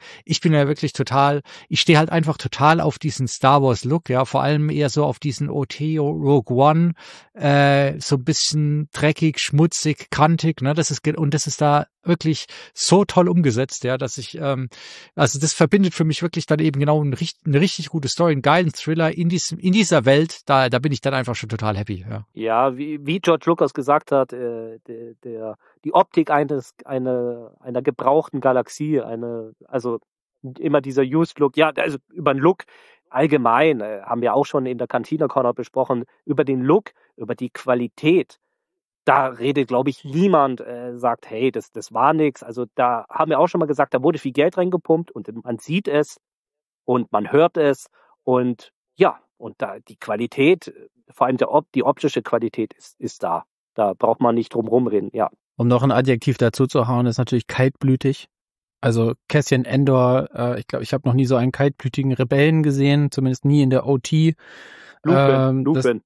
total auf diesen Star Wars Look, ja, vor allem eher so auf diesen OT Rogue One, so ein bisschen dreckig, schmutzig, kantig, ne, das ist da wirklich so toll umgesetzt, ja, dass ich, also das verbindet für mich wirklich dann eben genau eine richtig gute Story, einen geilen Thriller in dieser Welt, da bin ich dann einfach schon total happy, ja. Ja, wie George Lucas gesagt hat, die Optik einer gebrauchten Galaxie, also immer dieser Used Look, ja, also über den Look allgemein, haben wir auch schon in der Cantina Corner besprochen, über den Look, über die Qualität. Da redet, glaube ich, niemand, sagt, hey, das war nix. Also da haben wir auch schon mal gesagt, da wurde viel Geld reingepumpt und man sieht es und man hört es und ja, und da die Qualität, vor allem die optische Qualität ist da. Da braucht man nicht drum rumreden, ja. Um noch ein Adjektiv dazu zu hauen, ist natürlich kaltblütig. Also Cassian Andor, ich glaube, ich habe noch nie so einen kaltblütigen Rebellen gesehen, zumindest nie in der OT. Lupin.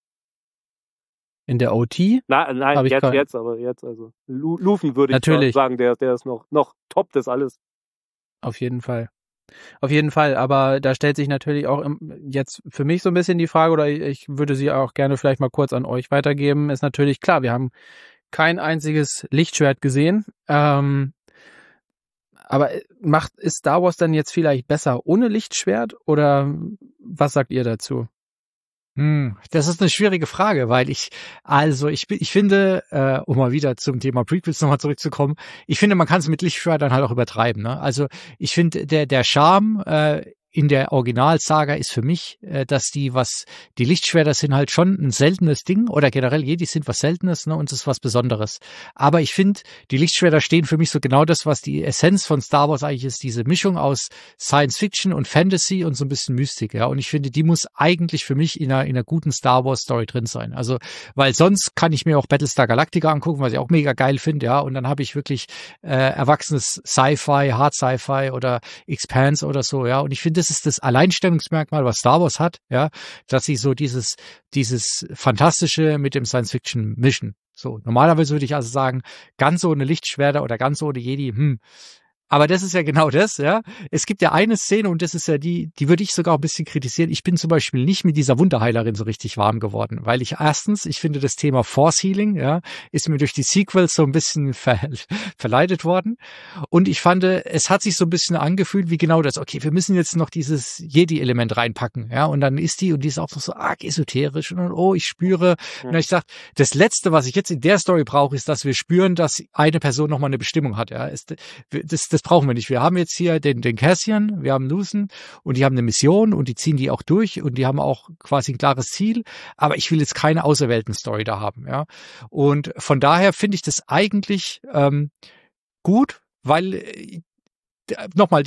In der OT? Nein, jetzt, also. Lufen würde ich sagen, der ist noch top das alles. Auf jeden Fall. Aber da stellt sich natürlich auch jetzt für mich so ein bisschen die Frage, oder ich würde sie auch gerne vielleicht mal kurz an euch weitergeben, ist natürlich klar, wir haben kein einziges Lichtschwert gesehen. Aber ist Star Wars dann jetzt vielleicht besser ohne Lichtschwert oder was sagt ihr dazu? Das ist eine schwierige Frage, weil ich finde, um mal wieder zum Thema Prequels nochmal zurückzukommen, ich finde, man kann es mit Lichtschwertern halt auch übertreiben, ne? Also ich finde, der Charme in der Originalsaga ist für mich, dass die Lichtschwerter sind halt schon ein seltenes Ding oder generell Jedis sind was Seltenes, ne, und es ist was Besonderes. Aber ich finde, die Lichtschwerter stehen für mich so genau das, was die Essenz von Star Wars eigentlich ist, diese Mischung aus Science Fiction und Fantasy und so ein bisschen Mystik, ja. Und ich finde, die muss eigentlich für mich in einer guten Star Wars Story drin sein. Also, weil sonst kann ich mir auch Battlestar Galactica angucken, was ich auch mega geil finde, ja. Und dann habe ich wirklich erwachsenes Sci-Fi, Hard Sci-Fi oder Expanse oder so, ja. Und ich finde, das ist das Alleinstellungsmerkmal, was Star Wars hat, ja, dass sie so dieses Fantastische mit dem Science-Fiction mischen. So, normalerweise würde ich also sagen, ganz ohne Lichtschwerter oder ganz ohne Jedi, Aber das ist ja genau das, ja. Es gibt ja eine Szene und das ist ja die würde ich sogar ein bisschen kritisieren. Ich bin zum Beispiel nicht mit dieser Wunderheilerin so richtig warm geworden, weil ich finde das Thema Force Healing, ja, ist mir durch die Sequels so ein bisschen verleitet worden. Und ich fand, es hat sich so ein bisschen angefühlt wie genau das. Okay, wir müssen jetzt noch dieses Jedi-Element reinpacken, ja. Und dann ist die ist auch noch so arg esoterisch und dann, ich spüre. Und dann ich sag, das Letzte, was ich jetzt in der Story brauche, ist, dass wir spüren, dass eine Person nochmal eine Bestimmung hat, ja. Das brauchen wir nicht. Wir haben jetzt hier den Cassian, wir haben Luthen und die haben eine Mission und die ziehen die auch durch und die haben auch quasi ein klares Ziel, aber ich will jetzt keine Auserwählten-Story da haben, ja. Und von daher finde ich das eigentlich gut, weil nochmal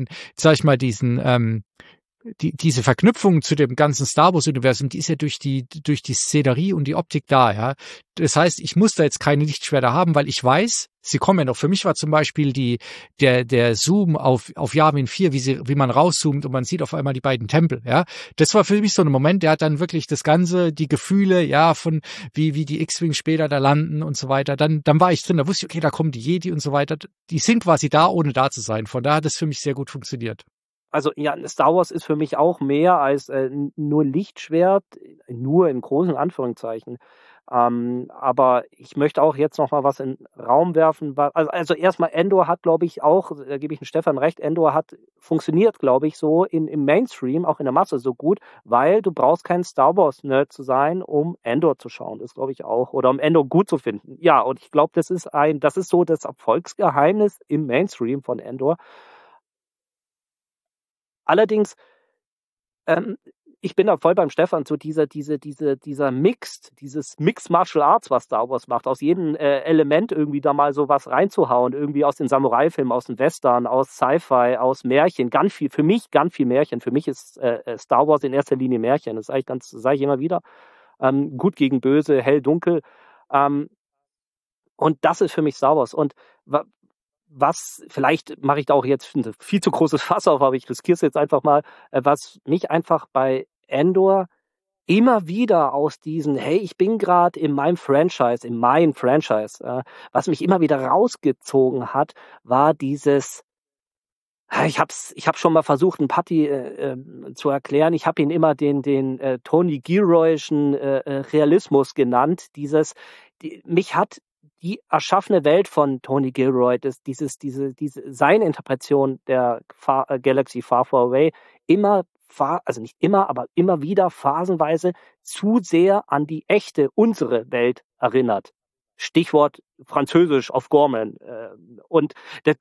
diese Verknüpfung zu dem ganzen Star Wars Universum, die ist ja durch die Szenerie und die Optik da, ja. Das heißt, ich muss da jetzt keine Lichtschwerter haben, weil ich weiß, sie kommen ja noch. Für mich war zum Beispiel der Zoom auf Yavin 4, wie man rauszoomt und man sieht auf einmal die beiden Tempel, ja. Das war für mich so ein Moment, der hat dann wirklich das Ganze, die Gefühle, ja, von wie die X-Wing später da landen und so weiter. Dann war ich drin, da wusste ich, okay, da kommen die Jedi und so weiter. Die sind quasi da, ohne da zu sein. Von daher hat das für mich sehr gut funktioniert. Also ja, Star Wars ist für mich auch mehr als nur Lichtschwert, nur in großen Anführungszeichen. Aber ich möchte auch jetzt noch mal was in den Raum werfen. Also erstmal, Endor hat, glaube ich, auch, da gebe ich dem Stefan recht, Endor hat funktioniert, glaube ich, so im Mainstream, auch in der Masse so gut, weil du brauchst kein Star Wars-Nerd zu sein, um Endor zu schauen. Das glaube ich auch. Oder um Endor gut zu finden. Ja, und ich glaube, das ist so das Erfolgsgeheimnis im Mainstream von Endor. Allerdings, ich bin da voll beim Stefan, so dieses Mixed Martial Arts, was Star Wars macht, aus jedem Element irgendwie da mal so was reinzuhauen, irgendwie aus den Samurai-Filmen, aus den Western, aus Sci-Fi, aus Märchen, für mich ganz viel Märchen. Für mich ist Star Wars in erster Linie Märchen. Das sage ich immer wieder. Gut gegen böse, hell, dunkel. Und das ist für mich Star Wars. Und vielleicht mache ich da auch jetzt ein viel zu großes Fass auf, aber ich riskiere es jetzt einfach mal, was mich einfach bei Endor immer wieder aus diesen, hey, ich bin gerade in meinem Franchise, was mich immer wieder rausgezogen hat, war dieses, ich hab's schon mal versucht, einen Patti zu erklären, ich habe ihn immer den Tony Gilroyschen Realismus genannt, mich hat die erschaffene Welt von Tony Gilroy, seine Interpretation der Galaxy Far, Far Away, also nicht immer, aber immer wieder phasenweise zu sehr an die echte, unsere Welt erinnert. Stichwort Französisch auf Gorman. Und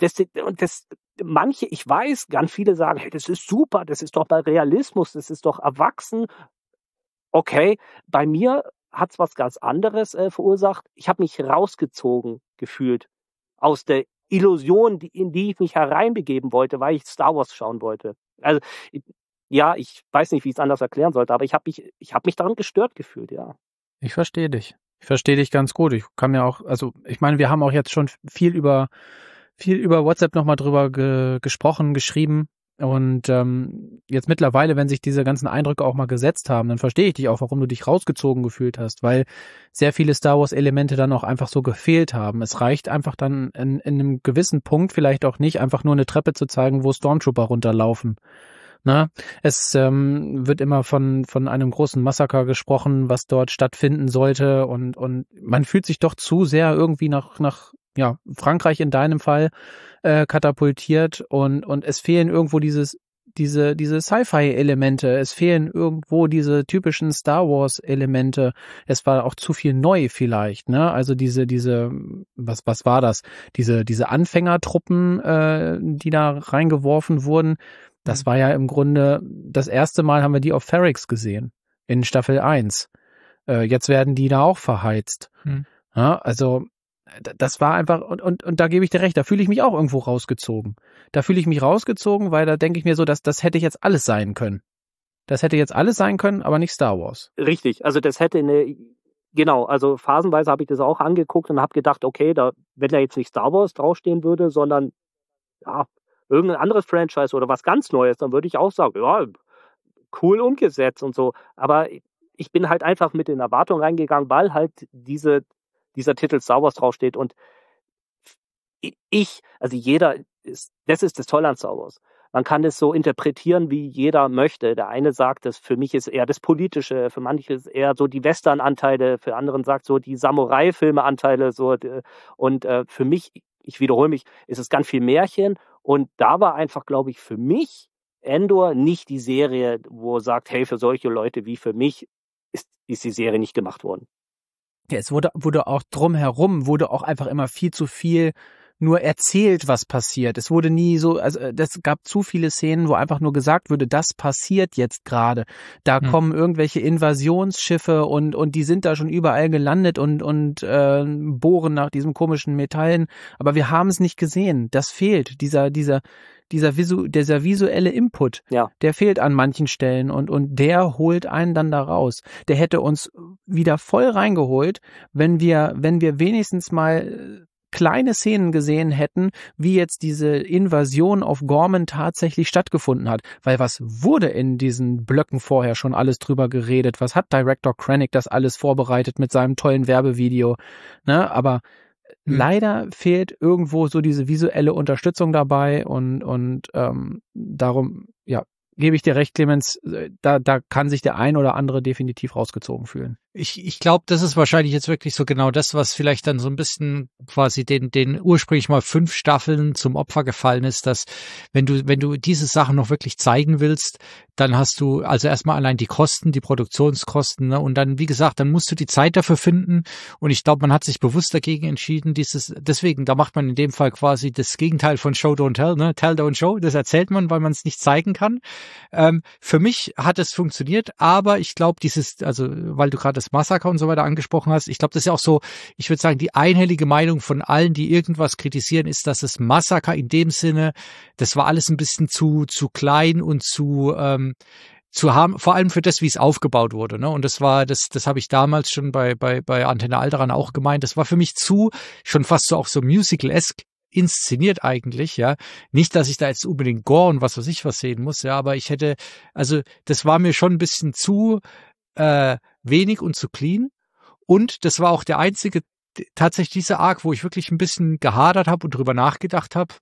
manche, ich weiß, ganz viele sagen, hey, das ist super, das ist doch bei Realismus, das ist doch erwachsen. Okay, bei mir hat's was ganz anderes verursacht. Ich habe mich rausgezogen gefühlt aus der Illusion, in die ich mich hereinbegeben wollte, weil ich Star Wars schauen wollte. Also ja, ich weiß nicht, wie ich es anders erklären sollte, aber ich habe mich daran gestört gefühlt, ja. Ich verstehe dich. Ich verstehe dich ganz gut. Ich kann mir auch, also ich meine, wir haben auch jetzt schon viel über WhatsApp nochmal drüber gesprochen, geschrieben. Und jetzt mittlerweile, wenn sich diese ganzen Eindrücke auch mal gesetzt haben, dann verstehe ich dich auch, warum du dich rausgezogen gefühlt hast, weil sehr viele Star Wars Elemente dann auch einfach so gefehlt haben. Es reicht einfach dann in einem gewissen Punkt vielleicht auch nicht, einfach nur eine Treppe zu zeigen, wo Stormtrooper runterlaufen. Na, es wird immer von einem großen Massaker gesprochen, was dort stattfinden sollte, und man fühlt sich doch zu sehr irgendwie nach Frankreich in deinem Fall katapultiert, und es fehlen irgendwo diese Sci-Fi-Elemente, es fehlen irgendwo diese typischen Star Wars-Elemente. Es war auch zu viel neu vielleicht, ne? Also was war das? Diese Anfängertruppen, die da reingeworfen wurden. Das war ja im Grunde, das erste Mal haben wir die auf Ferrix gesehen, in Staffel 1. Jetzt werden die da auch verheizt. Ja, also das war einfach, und da gebe ich dir recht, da fühle ich mich auch irgendwo rausgezogen. Da fühle ich mich rausgezogen, weil da denke ich mir so, dass das hätte jetzt alles sein können. Das hätte jetzt alles sein können, aber nicht Star Wars. Richtig, also das hätte genau, also phasenweise habe ich das auch angeguckt und habe gedacht, okay, wenn da jetzt nicht Star Wars draufstehen würde, sondern ja, irgendein anderes Franchise oder was ganz Neues, dann würde ich auch sagen, ja, cool umgesetzt und so. Aber ich bin halt einfach mit den Erwartungen reingegangen, weil halt dieser Titel Star Wars draufsteht, und das ist das Tolle an Star Wars. Man kann es so interpretieren, wie jeder möchte. Der eine sagt, dass für mich ist eher das Politische, für manche ist eher so die Western-Anteile, für anderen sagt so die Samurai-Filme-Anteile, so, und für mich, ich wiederhole mich, ist es ganz viel Märchen. Und da war einfach, glaube ich, für mich Andor nicht die Serie, wo sagt, hey, für solche Leute wie für mich ist die Serie nicht gemacht worden. Ja, es wurde auch drumherum, wurde auch einfach immer viel zu viel nur erzählt, was passiert. Es wurde nie so, also es gab zu viele Szenen, wo einfach nur gesagt wurde, das passiert jetzt gerade. Da kommen irgendwelche Invasionsschiffe und die sind da schon überall gelandet und bohren nach diesen komischen Metallen. Aber wir haben es nicht gesehen. Das fehlt. Dieser visuelle Input, ja, der fehlt an manchen Stellen, und der holt einen dann da raus. Der hätte uns wieder voll reingeholt, wenn wir wenigstens mal kleine Szenen gesehen hätten, wie jetzt diese Invasion auf Gorman tatsächlich stattgefunden hat. Weil was wurde in diesen Blöcken vorher schon alles drüber geredet? Was hat Director Krennic das alles vorbereitet mit seinem tollen Werbevideo? Ne? Aber leider fehlt irgendwo so diese visuelle Unterstützung dabei, und darum, ja, gebe ich dir recht, Clemens, da kann sich der ein oder andere definitiv rausgezogen fühlen. Ich glaube, das ist wahrscheinlich jetzt wirklich so genau das, was vielleicht dann so ein bisschen quasi den ursprünglich mal 5 Staffeln zum Opfer gefallen ist, dass wenn du diese Sachen noch wirklich zeigen willst, dann hast du also erstmal allein die Kosten, die Produktionskosten, ne? Und dann, wie gesagt, dann musst du die Zeit dafür finden, und ich glaube, man hat sich bewusst dagegen entschieden, deswegen, da macht man in dem Fall quasi das Gegenteil von Show, Don't Tell, ne? Tell, Don't Show, das erzählt man, weil man es nicht zeigen kann. Für mich hat es funktioniert, aber ich glaube, also, weil du gerade das Massaker und so weiter angesprochen hast, ich glaube, das ist ja auch so, ich würde sagen, die einhellige Meinung von allen, die irgendwas kritisieren, ist, dass das Massaker in dem Sinne, das war alles ein bisschen zu klein und zu haben, vor allem für das, wie es aufgebaut wurde, ne? Und das habe ich damals schon bei Antenne Alderan auch gemeint, das war für mich schon fast so auch so Musical-esque inszeniert eigentlich, ja. Nicht, dass ich da jetzt unbedingt Gore und was weiß ich was sehen muss, ja, aber das war mir schon ein bisschen zu wenig und zu clean. Und das war auch der einzige, tatsächlich dieser Arc, wo ich wirklich ein bisschen gehadert habe und drüber nachgedacht habe,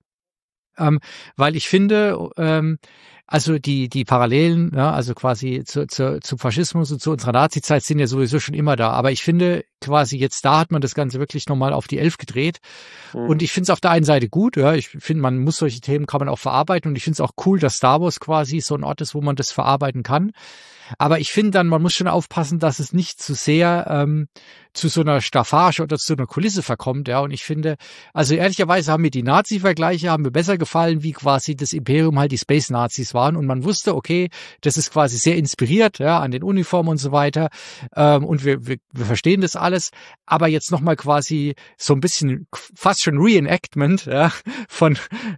weil ich finde, also die Parallelen, ja, also quasi zum Faschismus und zu unserer Nazizeit sind ja sowieso schon immer da. Aber ich finde quasi jetzt da hat man das Ganze wirklich nochmal auf die 11 gedreht. Und ich finde es auf der einen Seite gut, ja, ich finde, man muss solche Themen kann man auch verarbeiten, und ich finde es auch cool, dass Star Wars quasi so ein Ort ist, wo man das verarbeiten kann. Aber ich finde dann, man muss schon aufpassen, dass es nicht zu sehr zu so einer Staffage oder zu einer Kulisse verkommt, ja. Und ich finde, also ehrlicherweise haben mir die Nazi-Vergleiche haben mir besser gefallen, wie quasi das Imperium halt die Space-Nazis waren. Und man wusste, okay, das ist quasi sehr inspiriert, ja, an den Uniformen und so weiter. Und wir verstehen das alles. Aber jetzt nochmal quasi so ein bisschen fast schon Reenactment, ja, von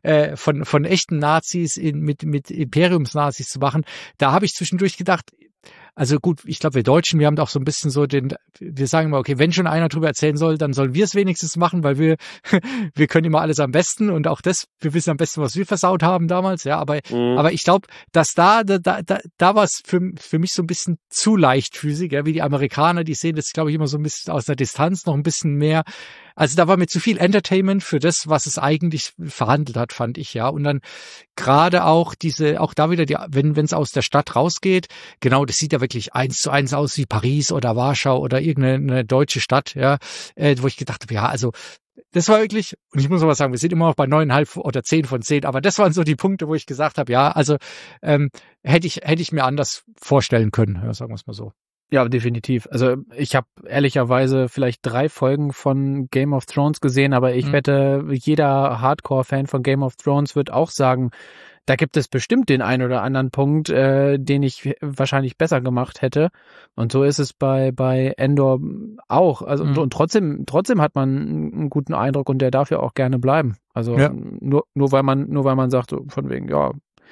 echten Nazis mit Imperiumsnazis zu machen. Da habe ich zwischendurch gedacht, also gut, ich glaube, wir Deutschen, wir haben auch so ein bisschen so wir sagen immer, okay, wenn schon einer drüber erzählen soll, dann sollen wir es wenigstens machen, weil wir können immer alles am besten und auch das, wir wissen am besten, was wir versaut haben damals, ja, aber ich glaube, dass da war es für mich so ein bisschen zu leichtfüßig, ja, wie die Amerikaner, die sehen das, glaube ich, immer so ein bisschen aus der Distanz noch ein bisschen mehr. Also da war mir zu viel Entertainment für das, was es eigentlich verhandelt hat, fand ich, ja. Und dann gerade auch auch da wieder, wenn es aus der Stadt rausgeht, genau, das sieht ja wirklich 1:1 aus wie Paris oder Warschau oder irgendeine deutsche Stadt, ja, wo ich gedacht habe, ja, also das war wirklich, und ich muss aber sagen, wir sind immer noch bei 9,5 oder 10 von 10, aber das waren so die Punkte, wo ich gesagt habe, ja, also hätte ich mir anders vorstellen können, ja, sagen wir es mal so. Ja, definitiv. Also ich habe ehrlicherweise vielleicht 3 Folgen von Game of Thrones gesehen, aber ich wette, jeder Hardcore-Fan von Game of Thrones wird auch sagen, da gibt es bestimmt den einen oder anderen Punkt, den ich wahrscheinlich besser gemacht hätte. Und so ist es bei Endor auch. Also und trotzdem hat man einen guten Eindruck und der darf ja auch gerne bleiben. Also nur weil man sagt, so von wegen, ja,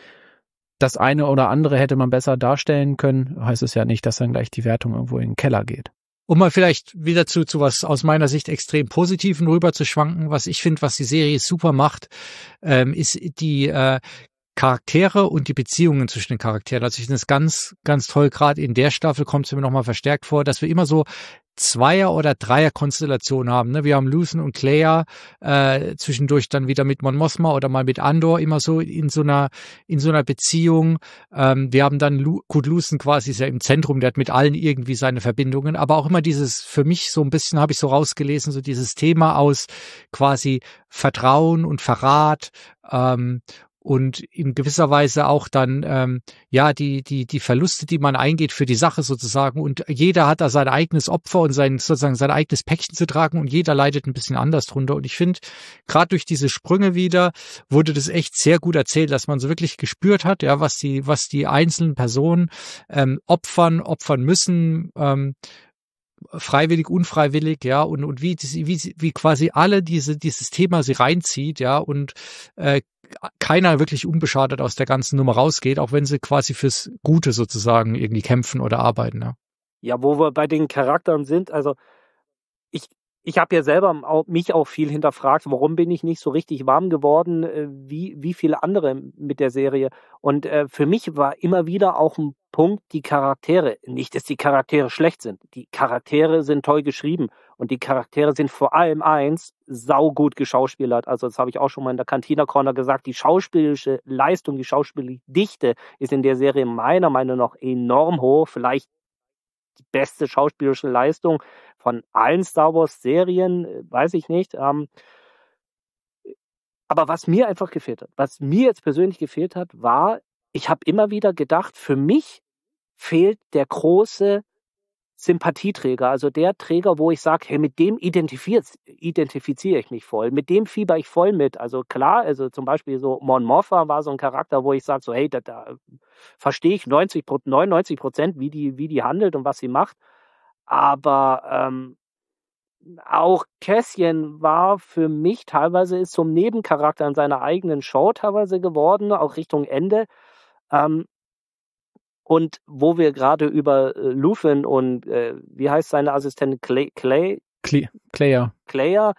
das eine oder andere hätte man besser darstellen können, heißt es ja nicht, dass dann gleich die Wertung irgendwo in den Keller geht. Um mal vielleicht wieder zu was aus meiner Sicht extrem Positiven rüber zu schwanken, was ich finde, was die Serie super macht, ist die Charaktere und die Beziehungen zwischen den Charakteren. Also ich finde es ganz, ganz toll, gerade in der Staffel kommt es mir nochmal verstärkt vor, dass wir immer so Zweier- oder Dreier-Konstellationen haben. Ne? Wir haben Luthen und Leia, zwischendurch dann wieder mit Mon Mothma oder mal mit Andor, immer so in so einer Beziehung. Wir haben dann Luthen quasi ist ja im Zentrum, der hat mit allen irgendwie seine Verbindungen, aber auch immer dieses, für mich so ein bisschen, habe ich so rausgelesen, so dieses Thema aus quasi Vertrauen und Verrat, und in gewisser Weise auch dann die Verluste, die man eingeht für die Sache sozusagen, und jeder hat da sein eigenes Opfer und sein eigenes Päckchen zu tragen und jeder leidet ein bisschen anders drunter. Und ich finde, gerade durch diese Sprünge wieder wurde das echt sehr gut erzählt, dass man so wirklich gespürt hat, ja, was die einzelnen Personen opfern müssen, freiwillig, unfreiwillig, ja, und wie quasi alle dieses Thema sie reinzieht, ja, und keiner wirklich unbeschadet aus der ganzen Nummer rausgeht, auch wenn sie quasi fürs Gute sozusagen irgendwie kämpfen oder arbeiten, ja. Ja, wo wir bei den Charakteren sind, also ich habe ja selber mich auch viel hinterfragt, warum bin ich nicht so richtig warm geworden, wie viele andere mit der Serie. Und für mich war immer wieder auch ein Punkt die Charaktere. Nicht, dass die Charaktere schlecht sind. Die Charaktere sind toll geschrieben und die Charaktere sind vor allem eins, saugut geschauspielert. Also das habe ich auch schon mal in der Cantina Corner gesagt. Die schauspielerische Leistung, die schauspielerische Dichte ist in der Serie meiner Meinung nach enorm hoch. Vielleicht die beste schauspielerische Leistung von allen Star Wars Serien, weiß ich nicht. Aber was mir einfach gefehlt hat, was mir jetzt persönlich gefehlt hat, war, ich habe immer wieder gedacht, für mich fehlt der große Sympathieträger, also der Träger, wo ich sage, hey, mit dem identifiziere ich mich voll, mit dem fieber ich voll mit. Also klar, also zum Beispiel so Mon Mothma war so ein Charakter, wo ich sage, so hey, da verstehe ich 99%, wie die handelt und was sie macht. Aber auch Cassian war für mich teilweise ist zum Nebencharakter in seiner eigenen Show teilweise geworden, auch Richtung Ende. Und wo wir gerade über Luthen und wie heißt seine Assistentin Claire,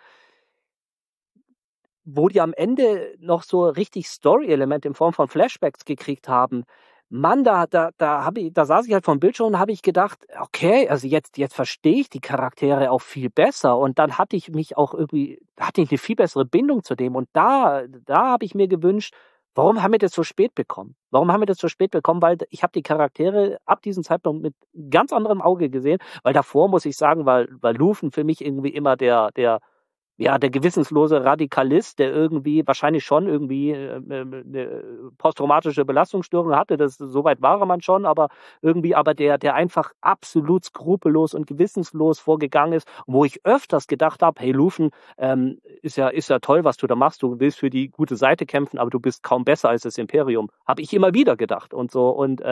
wo die am Ende noch so richtig Story-Element in Form von Flashbacks gekriegt haben. Mann, da saß ich halt vom Bildschirm und habe ich gedacht, okay, also jetzt verstehe ich die Charaktere auch viel besser und dann hatte ich eine viel bessere Bindung zu dem und da habe ich mir gewünscht, warum haben wir das so spät bekommen? Weil ich habe die Charaktere ab diesem Zeitpunkt mit ganz anderem Auge gesehen, weil davor muss ich sagen, weil Luthen für mich irgendwie immer der der gewissenslose Radikalist, der irgendwie wahrscheinlich schon irgendwie eine posttraumatische Belastungsstörung hatte. Soweit war er man schon, aber der einfach absolut skrupellos und gewissenslos vorgegangen ist, wo ich öfters gedacht habe, hey Lufen, ist ja toll, was du da machst. Du willst für die gute Seite kämpfen, aber du bist kaum besser als das Imperium. Habe ich immer wieder gedacht und so und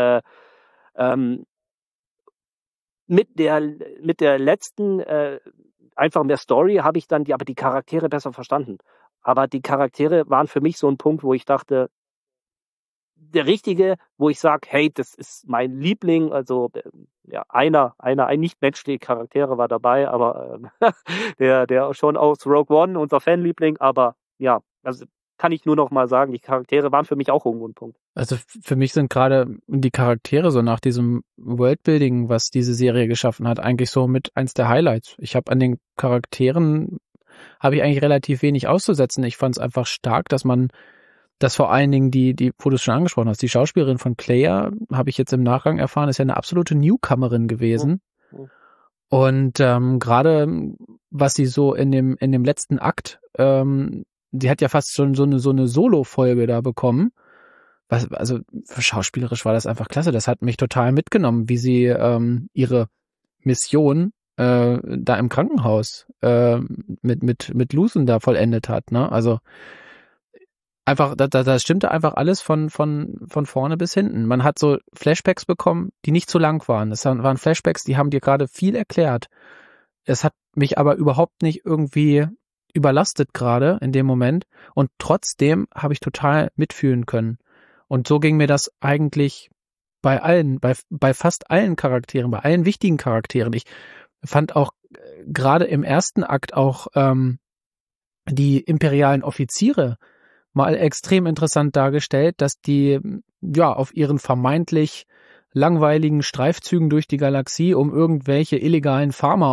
mit der letzten einfach mehr Story habe ich dann die Charaktere besser verstanden. Aber die Charaktere waren für mich so ein Punkt, wo ich dachte, der richtige, wo ich sage, hey, das ist mein Liebling, also einer nicht-menschliche Charaktere war dabei, aber der schon aus Rogue One, unser Fanliebling, aber ja, also kann ich nur noch mal sagen, die Charaktere waren für mich auch irgendwo ein Punkt. Also für mich sind gerade die Charaktere so nach diesem Worldbuilding, was diese Serie geschaffen hat, eigentlich so mit eins der Highlights. Ich habe an den Charakteren eigentlich relativ wenig auszusetzen. Ich fand es einfach stark, dass vor allen Dingen wo du es schon angesprochen hast, die Schauspielerin von Clea, habe ich jetzt im Nachgang erfahren, ist ja eine absolute Newcomerin gewesen. Und gerade was sie so in dem letzten Akt, die hat ja fast schon so eine Solo-Folge da bekommen. Also schauspielerisch war das einfach klasse. Das hat mich total mitgenommen, wie sie ihre Mission da im Krankenhaus mit Lucen da vollendet hat. Ne? Also einfach, da stimmte einfach alles von vorne bis hinten. Man hat so Flashbacks bekommen, die nicht so lang waren. Das waren Flashbacks, die haben dir gerade viel erklärt. Es hat mich aber überhaupt nicht irgendwie überlastet gerade in dem Moment. Und trotzdem habe ich total mitfühlen können. Und so ging mir das eigentlich bei fast allen Charakteren, bei allen wichtigen Charakteren. Ich fand auch gerade im ersten Akt auch die imperialen Offiziere mal extrem interessant dargestellt, dass die auf ihren vermeintlich langweiligen Streifzügen durch die Galaxie, um irgendwelche illegalen Farmer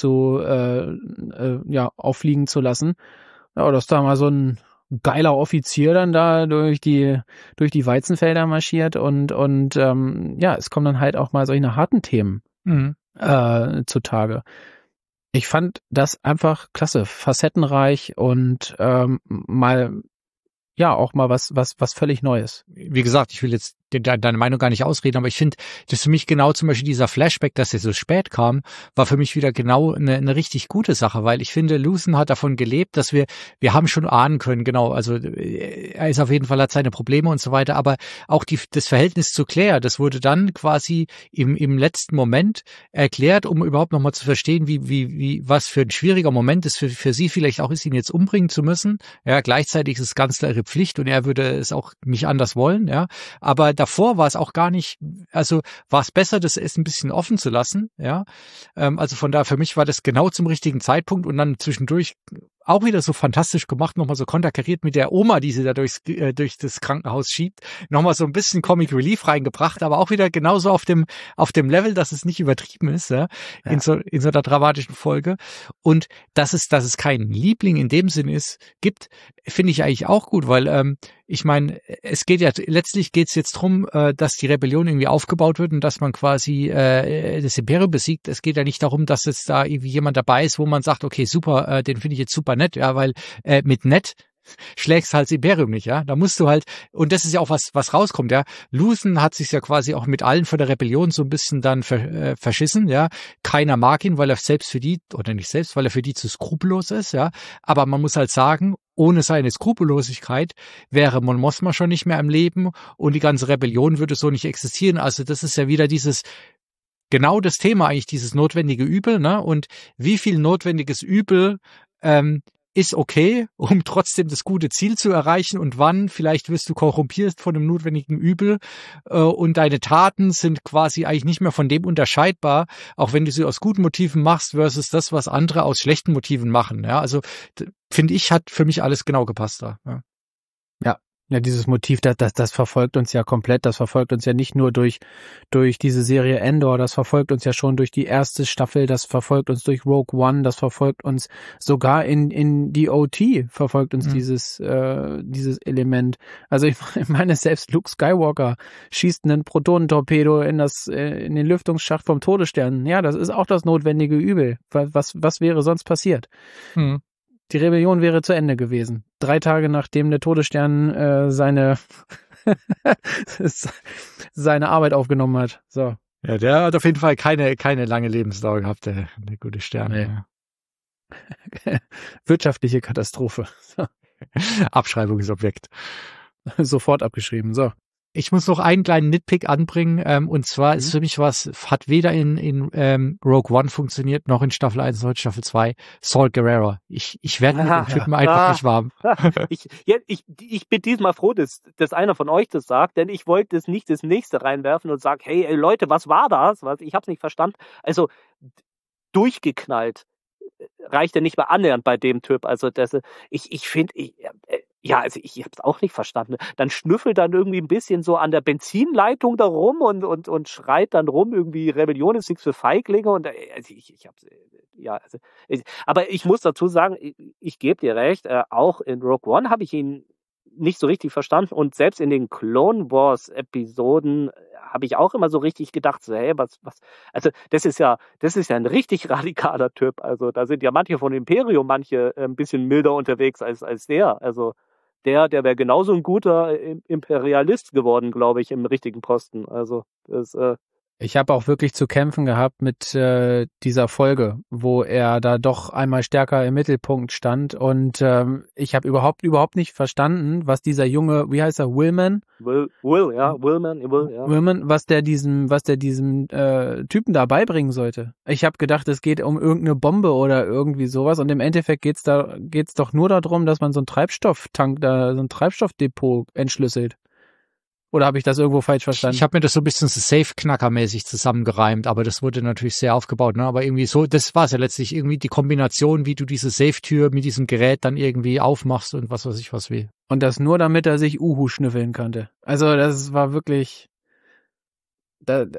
auffliegen zu lassen, dass da mal so ein geiler Offizier dann da durch die Weizenfelder marschiert und es kommen dann halt auch mal solche harten Themen zutage. Ich fand das einfach klasse, facettenreich und auch mal was völlig Neues. Wie gesagt, ich will jetzt deine Meinung gar nicht ausreden, aber ich finde, das für mich genau zum Beispiel dieser Flashback, dass er so spät kam, war für mich wieder genau eine richtig gute Sache, weil ich finde, Lucen hat davon gelebt, dass wir haben schon ahnen können, genau, also er ist auf jeden Fall, hat seine Probleme und so weiter, aber auch das Verhältnis zu Claire, das wurde dann quasi im letzten Moment erklärt, um überhaupt nochmal zu verstehen, wie was für ein schwieriger Moment es für sie vielleicht auch ist, ihn jetzt umbringen zu müssen. Ja, gleichzeitig ist es ganz klar ihre Pflicht und er würde es auch nicht anders wollen, ja, aber davor war es auch gar nicht, also war es besser, das es ein bisschen offen zu lassen, ja. Also von daher, für mich war das genau zum richtigen Zeitpunkt und dann zwischendurch auch wieder so fantastisch gemacht, nochmal so konterkariert mit der Oma, die sie da durch das Krankenhaus schiebt, nochmal so ein bisschen Comic Relief reingebracht, aber auch wieder genauso auf dem Level, dass es nicht übertrieben ist, ja. In so einer dramatischen Folge. Und dass es keinen Liebling in dem Sinn gibt, finde ich eigentlich auch gut, weil ich meine, letztlich geht's jetzt drum, dass die Rebellion irgendwie aufgebaut wird und dass man quasi das Imperium besiegt. Es geht ja nicht darum, dass jetzt da irgendwie jemand dabei ist, wo man sagt, okay, super, den finde ich jetzt super nett, ja, weil mit nett schlägst halt das Imperium nicht, ja. Da musst du halt, und das ist ja auch was rauskommt, ja. Lucen hat sich ja quasi auch mit allen von der Rebellion so ein bisschen dann verschissen, ja. Keiner mag ihn, weil er weil er für die zu skrupellos ist, ja. Aber man muss halt sagen, ohne seine Skrupellosigkeit wäre Mon Mothma schon nicht mehr am Leben und die ganze Rebellion würde so nicht existieren. Also das ist ja wieder genau das Thema eigentlich, dieses notwendige Übel, ne? Und wie viel notwendiges Übel ist okay, um trotzdem das gute Ziel zu erreichen und wann vielleicht wirst du korrumpiert von dem notwendigen Übel und deine Taten sind quasi eigentlich nicht mehr von dem unterscheidbar, auch wenn du sie aus guten Motiven machst versus das, was andere aus schlechten Motiven machen. Ja, also finde ich, hat für mich alles genau gepasst da. Ja. Ja, dieses Motiv, das verfolgt uns ja komplett. Das verfolgt uns ja nicht nur durch diese Serie Endor, das verfolgt uns ja schon durch die erste Staffel, das verfolgt uns durch Rogue One, das verfolgt uns sogar in die OT, verfolgt uns dieses Element. Also ich meine, selbst Luke Skywalker schießt einen Protonentorpedo in den Lüftungsschacht vom Todesstern. Ja, das ist auch das notwendige Übel. Was wäre sonst passiert? Die Rebellion wäre zu Ende gewesen. 3 Tage nachdem der Todesstern seine Arbeit aufgenommen hat. So. Ja, der hat auf jeden Fall keine lange Lebensdauer gehabt, der gute Stern. Nee. Ja. Wirtschaftliche Katastrophe. So. Abschreibungsobjekt. Sofort abgeschrieben. So. Ich muss noch einen kleinen Nitpick anbringen, und zwar ist für mich hat weder in Rogue One funktioniert, noch in Staffel 1, noch in Staffel 2, Saul Guerrero. Ich werde mit dem Typen einfach nicht warm. Ich bin diesmal froh, dass einer von euch das sagt, denn ich wollte das nicht das nächste reinwerfen und sagen, hey Leute, was war das? Ich hab's nicht verstanden. Also, durchgeknallt reicht ja nicht mehr annähernd bei dem Typ. Also, ich finde, also ich habe es auch nicht verstanden. Dann schnüffelt dann irgendwie ein bisschen so an der Benzinleitung da rum und schreit dann rum, irgendwie Rebellion ist nichts für Feiglinge. Und aber ich muss dazu sagen, ich gebe dir recht, auch in Rogue One habe ich ihn nicht so richtig verstanden und selbst in den Clone Wars Episoden habe ich auch immer so richtig gedacht, so, hey, was, also das ist ja ein richtig radikaler Typ. Also da sind ja manche von Imperium, manche ein bisschen milder unterwegs als der. Also der wäre genauso ein guter Imperialist geworden, glaube ich, im richtigen Posten. Also das ich habe auch wirklich zu kämpfen gehabt mit dieser Folge, wo er da doch einmal stärker im Mittelpunkt stand und ich habe überhaupt nicht verstanden, was dieser Junge, wie heißt er, Willman, was der diesem Typen da beibringen sollte. Ich habe gedacht, es geht um irgendeine Bombe oder irgendwie sowas und im Endeffekt geht's doch nur darum, dass man so ein Treibstoffdepot entschlüsselt. Oder habe ich das irgendwo falsch verstanden? Ich habe mir das so ein bisschen so Safe-Knacker-mäßig zusammengereimt, aber das wurde natürlich sehr aufgebaut, ne? Aber irgendwie so, das war es ja letztlich irgendwie die Kombination, wie du diese Safe-Tür mit diesem Gerät dann irgendwie aufmachst und was weiß ich was wie. Und das nur, damit er sich Uhu schnüffeln konnte. Also das war wirklich, sind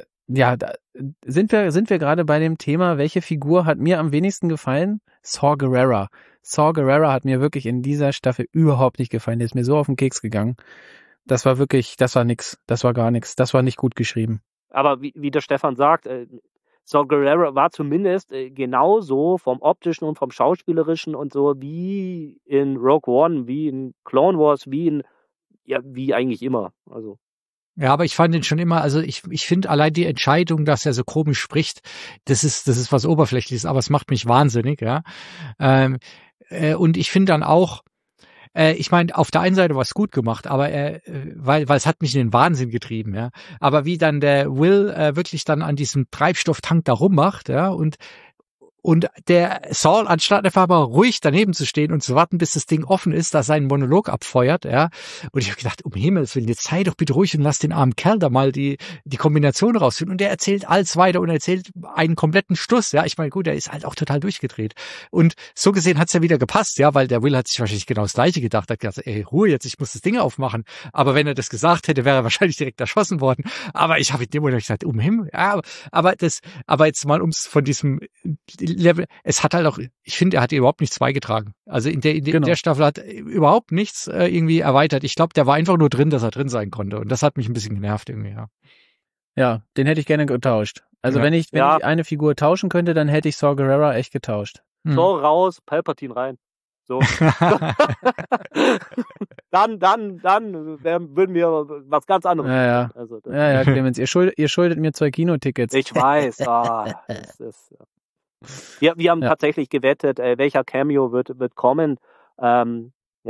wir gerade bei dem Thema, welche Figur hat mir am wenigsten gefallen? Saw Gerrera. Saw Gerrera hat mir wirklich in dieser Staffel überhaupt nicht gefallen. Der ist mir so auf den Keks gegangen. Das war nix. Das war gar nichts. Das war nicht gut geschrieben. Aber wie der Stefan sagt, Saw Gerrera war zumindest genauso vom optischen und vom schauspielerischen und so wie in Rogue One, wie in Clone Wars, wie eigentlich immer. Also. Ja, aber ich fand ihn schon immer, also ich finde allein die Entscheidung, dass er so komisch spricht, das ist was Oberflächliches, aber es macht mich wahnsinnig, ja. Und ich finde dann auch, ich meine, auf der einen Seite war es gut gemacht, aber weil es hat mich in den Wahnsinn getrieben, ja. Aber wie dann der Will wirklich dann an diesem Treibstofftank da rummacht, ja, und der Saul, anstatt einfach mal ruhig daneben zu stehen und zu warten, bis das Ding offen ist, da seinen Monolog abfeuert, ja. Und ich habe gedacht, um Himmels Willen, jetzt sei doch bitte ruhig und lass den armen Kerl da mal die Kombination rausfinden. Und der erzählt alles weiter und erzählt einen kompletten Stuss, ja. Ich meine, gut, der ist halt auch total durchgedreht. Und so gesehen hat's ja wieder gepasst, ja, weil der Will hat sich wahrscheinlich genau das Gleiche gedacht, hat gesagt, ey, Ruhe jetzt, ich muss das Ding aufmachen. Aber wenn er das gesagt hätte, wäre er wahrscheinlich direkt erschossen worden. Aber ich habe in dem Moment gesagt, um Himmel, ja, aber jetzt mal ums von diesem Level, es hat halt auch, ich finde, er hat überhaupt nichts beigetragen. Also in der Staffel hat überhaupt nichts irgendwie erweitert. Ich glaube, der war einfach nur drin, dass er drin sein konnte. Und das hat mich ein bisschen genervt irgendwie, ja. Ja, den hätte ich gerne getauscht. Also wenn ich eine Figur tauschen könnte, dann hätte ich Saw Gerrera echt getauscht. So raus, Palpatine rein. So. dann würden wir was ganz anderes. Ja. Also, ja, Clemens, ihr schuldet mir 2 Kinotickets. Ich weiß. Wir haben tatsächlich gewettet, welcher Cameo wird kommen. Ich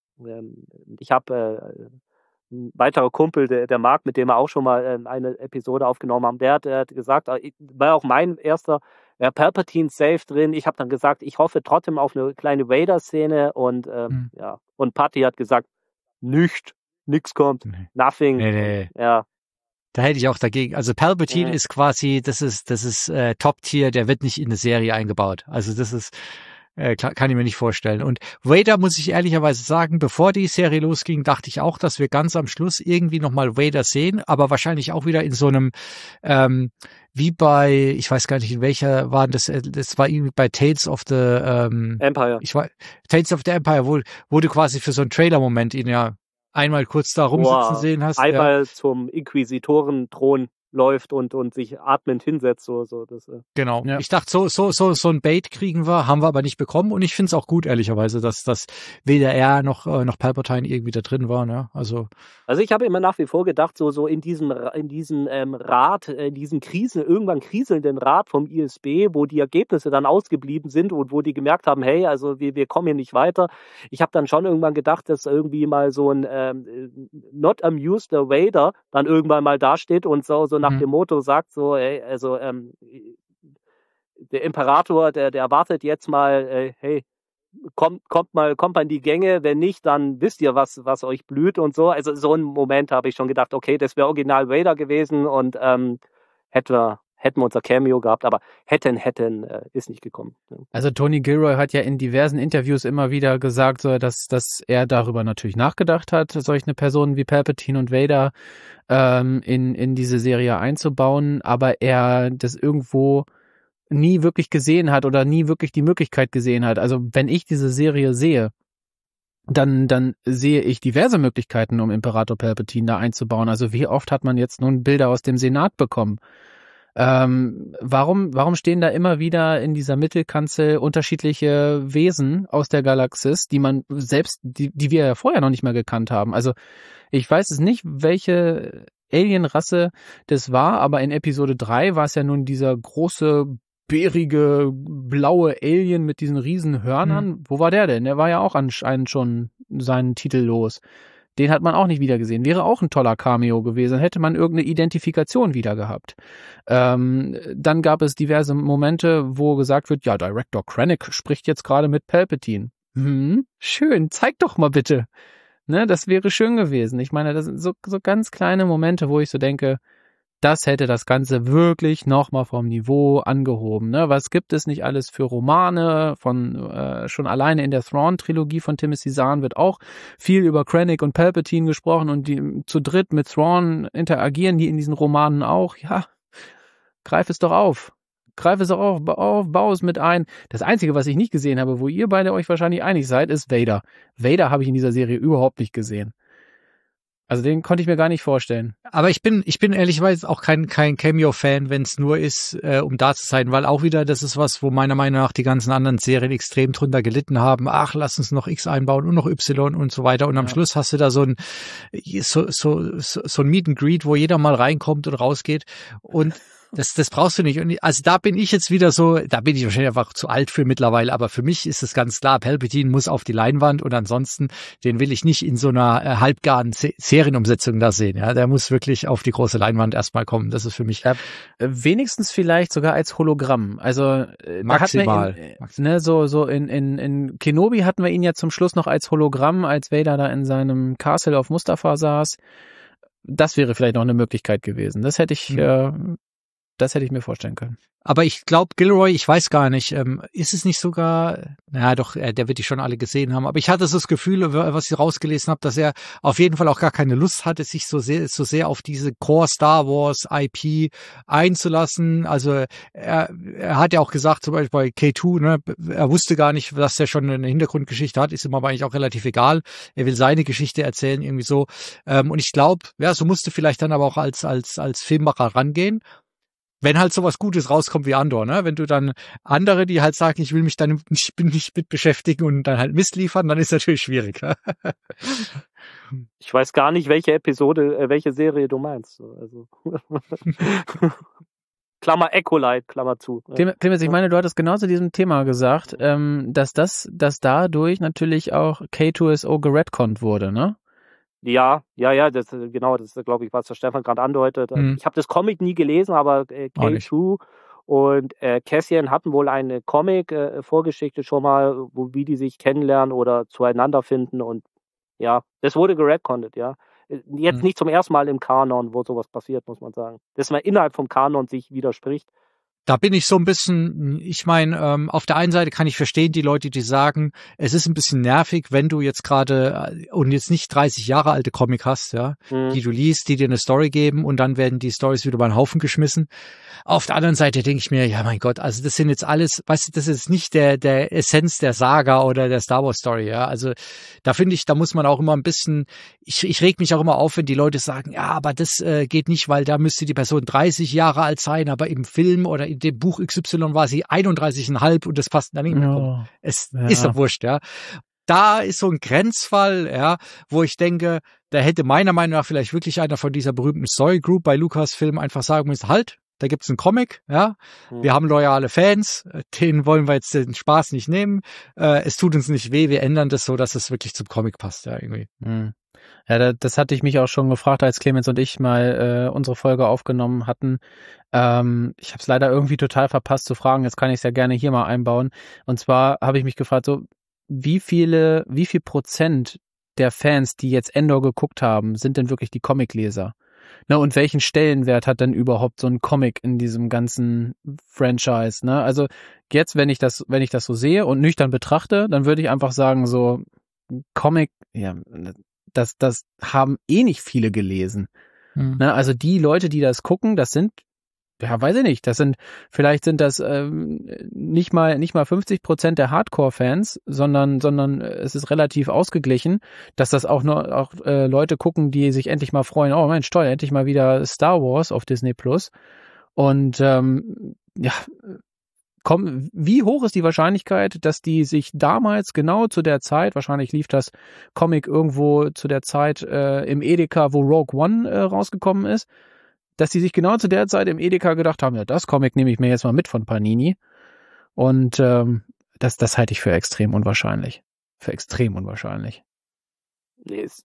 habe ein weiterer Kumpel, der Marc, mit dem wir auch schon mal eine Episode aufgenommen haben, der hat gesagt, war auch mein erster, Palpatine safe drin. Ich habe dann gesagt, ich hoffe trotzdem auf eine kleine Vader-Szene und und Patty hat gesagt, nix kommt, nothing. Nee. Ja. Da hätte ich auch dagegen. Also Palpatine ist quasi, das ist Top-Tier, der wird nicht in eine Serie eingebaut. Also das ist, kann ich mir nicht vorstellen. Und Vader, muss ich ehrlicherweise sagen, bevor die Serie losging, dachte ich auch, dass wir ganz am Schluss irgendwie nochmal Vader sehen, aber wahrscheinlich auch wieder in so einem, wie bei, ich weiß gar nicht, in welcher waren das war irgendwie bei Tales of the Empire. Tales of the Empire, wo du quasi für so einen Trailer-Moment ihn ja einmal kurz da rumsitzen sehen hast. Einmal zum Inquisitoren-Thron läuft und sich atmend hinsetzt, so das. Genau. Ja. Ich dachte, so ein Bait kriegen wir, haben wir aber nicht bekommen und ich finde es auch gut, ehrlicherweise, dass weder er noch Palpatine irgendwie da drin war, ne? Also ich habe immer nach wie vor gedacht, so in diesem Rat, in diesem irgendwann kriselnden Rat vom ISB, wo die Ergebnisse dann ausgeblieben sind und wo die gemerkt haben, hey, also wir kommen hier nicht weiter. Ich habe dann schon irgendwann gedacht, dass irgendwie mal so ein Not Amused Vader dann irgendwann mal dasteht und so nach dem Motto sagt, so, hey, also der Imperator, der erwartet jetzt mal, hey, kommt mal in die Gänge, wenn nicht, dann wisst ihr, was euch blüht und so. Also so einen Moment habe ich schon gedacht, okay, das wäre original Vader gewesen und hätten wir unser Cameo gehabt, aber hätten ist nicht gekommen. Also Tony Gilroy hat ja in diversen Interviews immer wieder gesagt, so, dass er darüber natürlich nachgedacht hat, solche Personen wie Palpatine und Vader in diese Serie einzubauen, aber er das irgendwo nie wirklich gesehen hat oder nie wirklich die Möglichkeit gesehen hat. Also wenn ich diese Serie sehe, dann sehe ich diverse Möglichkeiten, um Imperator Palpatine da einzubauen. Also wie oft hat man jetzt nun Bilder aus dem Senat bekommen? Warum stehen da immer wieder in dieser Mittelkanzel unterschiedliche Wesen aus der Galaxis, die man selbst, die wir ja vorher noch nicht mal gekannt haben? Also ich weiß es nicht, welche Alienrasse das war, aber in Episode 3 war es ja nun dieser große, bärige, blaue Alien mit diesen riesen Hörnern. Wo war der denn? Der war ja auch anscheinend schon seinen Titel los. Den hat man auch nicht wieder gesehen. Wäre auch ein toller Cameo gewesen. Dann hätte man irgendeine Identifikation wieder gehabt. Dann gab es diverse Momente, wo gesagt wird, ja, Director Krennic spricht jetzt gerade mit Palpatine. Schön, zeig doch mal bitte. Ne, das wäre schön gewesen. Ich meine, das sind so ganz kleine Momente, wo ich so denke, das hätte das Ganze wirklich nochmal vom Niveau angehoben. Ne? Was gibt es nicht alles für Romane? Schon alleine in der Thrawn-Trilogie von Timothy Zahn wird auch viel über Krennic und Palpatine gesprochen und die zu dritt mit Thrawn interagieren die in diesen Romanen auch. Ja, greif es doch auf. Bau es mit ein. Das Einzige, was ich nicht gesehen habe, wo ihr beide euch wahrscheinlich einig seid, ist Vader. Vader habe ich in dieser Serie überhaupt nicht gesehen. Also den konnte ich mir gar nicht vorstellen. Aber ich bin ehrlicherweise auch kein Cameo-Fan, wenn es nur ist, um da zu sein, weil auch wieder, das ist was, wo meiner Meinung nach die ganzen anderen Serien extrem drunter gelitten haben. Ach, lass uns noch X einbauen und noch Y und so weiter. Und am Schluss hast du da so ein Meet and Greet, wo jeder mal reinkommt und rausgeht. Und das brauchst du nicht. Und also da bin ich jetzt wieder so, da bin ich wahrscheinlich einfach zu alt für mittlerweile, aber für mich ist es ganz klar, Palpatine muss auf die Leinwand und ansonsten, den will ich nicht in so einer halbgaren Serienumsetzung da sehen. Ja, der muss wirklich auf die große Leinwand erstmal kommen. Das ist für mich. Wenigstens vielleicht sogar als Hologramm. Also maximal. In Kenobi hatten wir ihn ja zum Schluss noch als Hologramm, als Vader da in seinem Castle auf Mustafar saß. Das wäre vielleicht noch eine Möglichkeit gewesen. Das hätte ich mir vorstellen können. Aber ich glaube, Gilroy, ich weiß gar nicht, ist es nicht sogar, naja doch, der wird die schon alle gesehen haben, aber ich hatte so das Gefühl, was ich rausgelesen habe, dass er auf jeden Fall auch gar keine Lust hatte, sich so sehr auf diese Core Star Wars IP einzulassen. Also er hat ja auch gesagt, zum Beispiel bei K2, ne, er wusste gar nicht, dass er schon eine Hintergrundgeschichte hat, ist ihm aber eigentlich auch relativ egal. Er will seine Geschichte erzählen, irgendwie so. Und ich glaube, ja, so musste vielleicht dann aber auch als Filmmacher rangehen. Wenn halt sowas Gutes rauskommt wie Andor, ne? Wenn du dann andere, die halt sagen, ich will mich dann nicht mit beschäftigen und dann halt Mist liefern, dann ist natürlich schwierig. Ich weiß gar nicht, welche Serie du meinst. Also Klammer Echolite, Klammer zu. Clemens, ich meine, du hattest genau zu diesem Thema gesagt, dass dadurch natürlich auch K2SO geredconnt wurde, ne? Ja, das ist, glaube ich, was der Stefan gerade andeutet. Ich habe das Comic nie gelesen, aber K2 und Cassian hatten wohl eine Comic-Vorgeschichte schon mal, wie die sich kennenlernen oder zueinander finden und ja, das wurde geredconnt, ja. Jetzt nicht zum ersten Mal im Kanon, wo sowas passiert, muss man sagen. Dass man innerhalb vom Kanon sich widerspricht. Da bin ich so ein bisschen, ich meine, auf der einen Seite kann ich verstehen, die Leute, die sagen, es ist ein bisschen nervig, wenn du jetzt gerade und jetzt nicht 30 Jahre alte Comic hast, ja, die du liest, die dir eine Story geben und dann werden die Stories wieder über den Haufen geschmissen. Auf der anderen Seite denke ich mir, ja mein Gott, also das sind jetzt alles, weißt du, das ist nicht der Essenz der Saga oder der Star Wars Story, ja. Also da finde ich, da muss man auch immer ein bisschen, ich reg mich auch immer auf, wenn die Leute sagen, ja, aber das geht nicht, weil da müsste die Person 30 Jahre alt sein, aber im Film oder in dem Buch XY war sie 31,5 und das passt dann nicht mehr. Ja. Es ist doch wurscht, ja. Da ist so ein Grenzfall, ja, wo ich denke, da hätte meiner Meinung nach vielleicht wirklich einer von dieser berühmten Story Group bei Lucasfilm einfach sagen müssen, halt, da gibt's einen Comic, ja, wir haben loyale Fans, denen wollen wir jetzt den Spaß nicht nehmen, es tut uns nicht weh, wir ändern das so, dass es wirklich zum Comic passt, ja, irgendwie. Ja, das hatte ich mich auch schon gefragt, als Clemens und ich mal unsere Folge aufgenommen hatten. Ich habe es leider irgendwie total verpasst zu fragen, jetzt kann ich es ja gerne hier mal einbauen. Und zwar habe ich mich gefragt, so wie viel Prozent der Fans, die jetzt Endor geguckt haben, sind denn wirklich die Comicleser? Na, und welchen Stellenwert hat denn überhaupt so ein Comic in diesem ganzen Franchise? Ne? Also jetzt, wenn ich das so sehe und nüchtern betrachte, dann würde ich einfach sagen, so Comic, ja, das haben eh nicht viele gelesen. Ne? Also die Leute, die das gucken, das sind, ja, weiß ich nicht, vielleicht sind das nicht mal 50% der Hardcore-Fans, sondern es ist relativ ausgeglichen, dass das auch Leute gucken, die sich endlich mal freuen, oh Mensch, toll, endlich mal wieder Star Wars auf Disney Plus. Und wie hoch ist die Wahrscheinlichkeit, dass die sich damals genau zu der Zeit, wahrscheinlich lief das Comic irgendwo zu der Zeit im Edeka, wo Rogue One rausgekommen ist, dass die sich genau zu der Zeit im Edeka gedacht haben, ja, das Comic nehme ich mir jetzt mal mit von Panini. Und das halte ich für extrem unwahrscheinlich. Es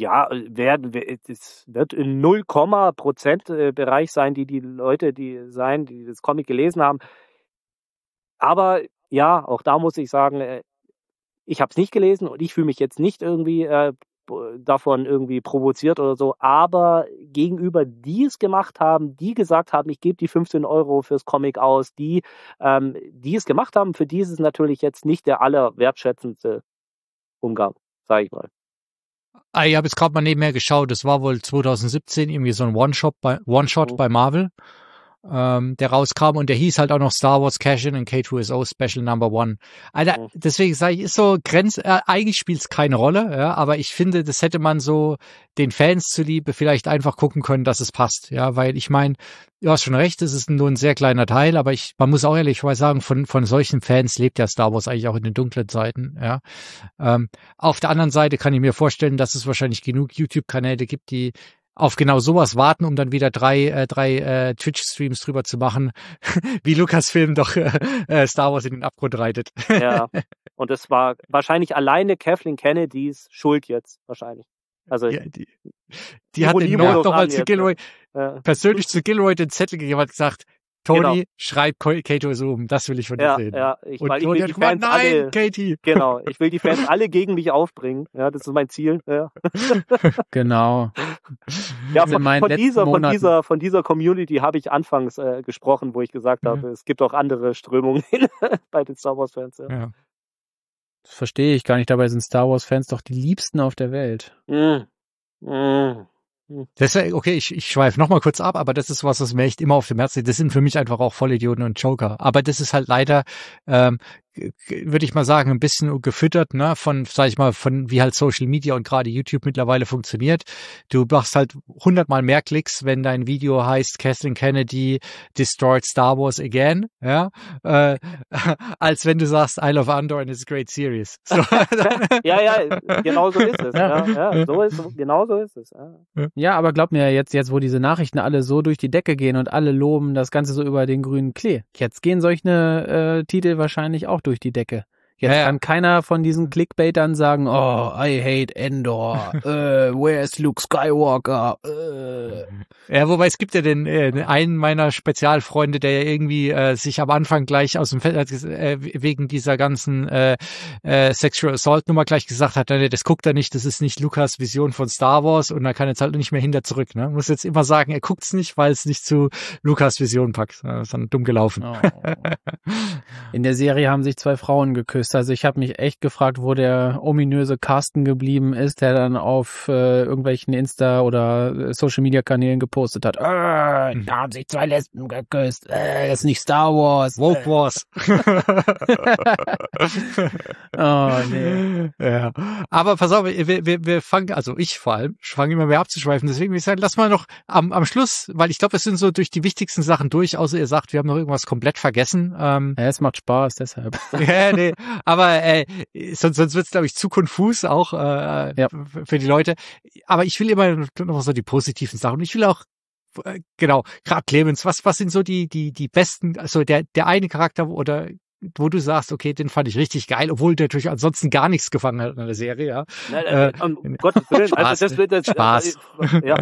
wird in 0,% Bereich sein, die Leute, die das Comic gelesen haben. Aber ja, auch da muss ich sagen, ich habe es nicht gelesen und ich fühle mich jetzt nicht irgendwie davon irgendwie provoziert oder so, aber gegenüber die es gemacht haben, die gesagt haben, ich gebe die 15 € fürs Comic aus, die es gemacht haben, für die ist es natürlich jetzt nicht der allerwertschätzendste Umgang, sage ich mal. Ich habe jetzt gerade mal nebenher geschaut, das war wohl 2017 irgendwie so ein One-Shot bei Marvel, der rauskam und der hieß halt auch noch Star Wars Cash-In and K2SO Special Number 1. Alter, deswegen sage ich, ist so eigentlich spielt es keine Rolle, ja, aber ich finde, das hätte man so den Fans zuliebe vielleicht einfach gucken können, dass es passt, ja, weil ich meine, du hast schon recht, es ist nur ein sehr kleiner Teil, aber man muss auch ehrlich sagen, von solchen Fans lebt ja Star Wars eigentlich auch in den dunklen Zeiten, ja. Auf der anderen Seite kann ich mir vorstellen, dass es wahrscheinlich genug YouTube-Kanäle gibt, die auf genau sowas warten, um dann wieder drei Twitch-Streams drüber zu machen, wie Lucasfilm doch Star Wars in den Abgrund reitet. Ja, und es war wahrscheinlich alleine Kathleen Kennedys Schuld jetzt, wahrscheinlich. Also ja, die hat den Note noch mal zu Gilroy, persönlich zu Gilroy den Zettel gegeben, hat gesagt, Tony, genau, schreib K2SO um, das will ich von dir sehen. Ja, ich will die Fans alle, Katie. Genau, ich will die Fans alle gegen mich aufbringen. Ja, das ist mein Ziel. Ja. Genau. Ja, von dieser Community habe ich anfangs gesprochen, wo ich gesagt habe, es gibt auch andere Strömungen bei den Star Wars Fans. Ja. Das verstehe ich gar nicht. Dabei sind Star Wars Fans doch die liebsten auf der Welt. Das, okay, ich schweife nochmal kurz ab, aber das ist was mir echt immer auf dem Herzen liegt. Das sind für mich einfach auch Vollidioten und Joker. Aber das ist halt leider, würde ich mal sagen, ein bisschen gefüttert, ne, von wie halt Social Media und gerade YouTube mittlerweile funktioniert. Du machst halt 100-mal mehr Klicks, wenn dein Video heißt Kathleen Kennedy destroyed Star Wars again, ja, als wenn du sagst I love Andor and it's a great series. So. Ja, genau so ist es. Genau so ist es. Ja, aber glaub mir, jetzt, wo diese Nachrichten alle so durch die Decke gehen und alle loben das Ganze so über den grünen Klee, jetzt gehen solche Titel wahrscheinlich auch durch die Decke. Jetzt kann keiner von diesen Clickbaitern sagen, oh, I hate Endor, where's Luke Skywalker? Ja, wobei es gibt ja den einen meiner Spezialfreunde, der ja irgendwie sich am Anfang gleich aus dem Feld wegen dieser ganzen Sexual Assault Nummer gleich gesagt hat, nee, das guckt er nicht, das ist nicht Lukas Vision von Star Wars und er kann jetzt halt nicht mehr hinter zurück. Ne? Muss jetzt immer sagen, er guckt's nicht, weil es nicht zu Lukas Vision packt. Das ist dann dumm gelaufen. Oh. In der Serie haben sich 2 Frauen geküsst. Also ich habe mich echt gefragt, wo der ominöse Carsten geblieben ist, der dann auf irgendwelchen Insta- oder Social-Media-Kanälen gepostet hat. Da haben sich 2 Lesben geküsst. Das ist nicht Star Wars. Woke Wars. Oh, nee. Ja. Aber pass auf, wir fangen, also ich vor allem, fange immer mehr abzuschweifen. Deswegen würde ich sagen, lass mal noch am Schluss, weil ich glaube, es sind so durch die wichtigsten Sachen durch, außer ihr sagt, wir haben noch irgendwas komplett vergessen. Ja, es macht Spaß, deshalb. Ja, nee, aber sonst wird es, glaube ich, zu konfus auch für die Leute. Aber ich will immer noch so die positiven Sachen. Und ich will auch, genau, gerade Clemens, was sind so die besten, also der eine Charakter oder wo du sagst, okay, den fand ich richtig geil, obwohl der natürlich ansonsten gar nichts gefangen hat in der Serie, ja. Um Gottes Willen, Spaß, also das wird jetzt Spaß. Ja.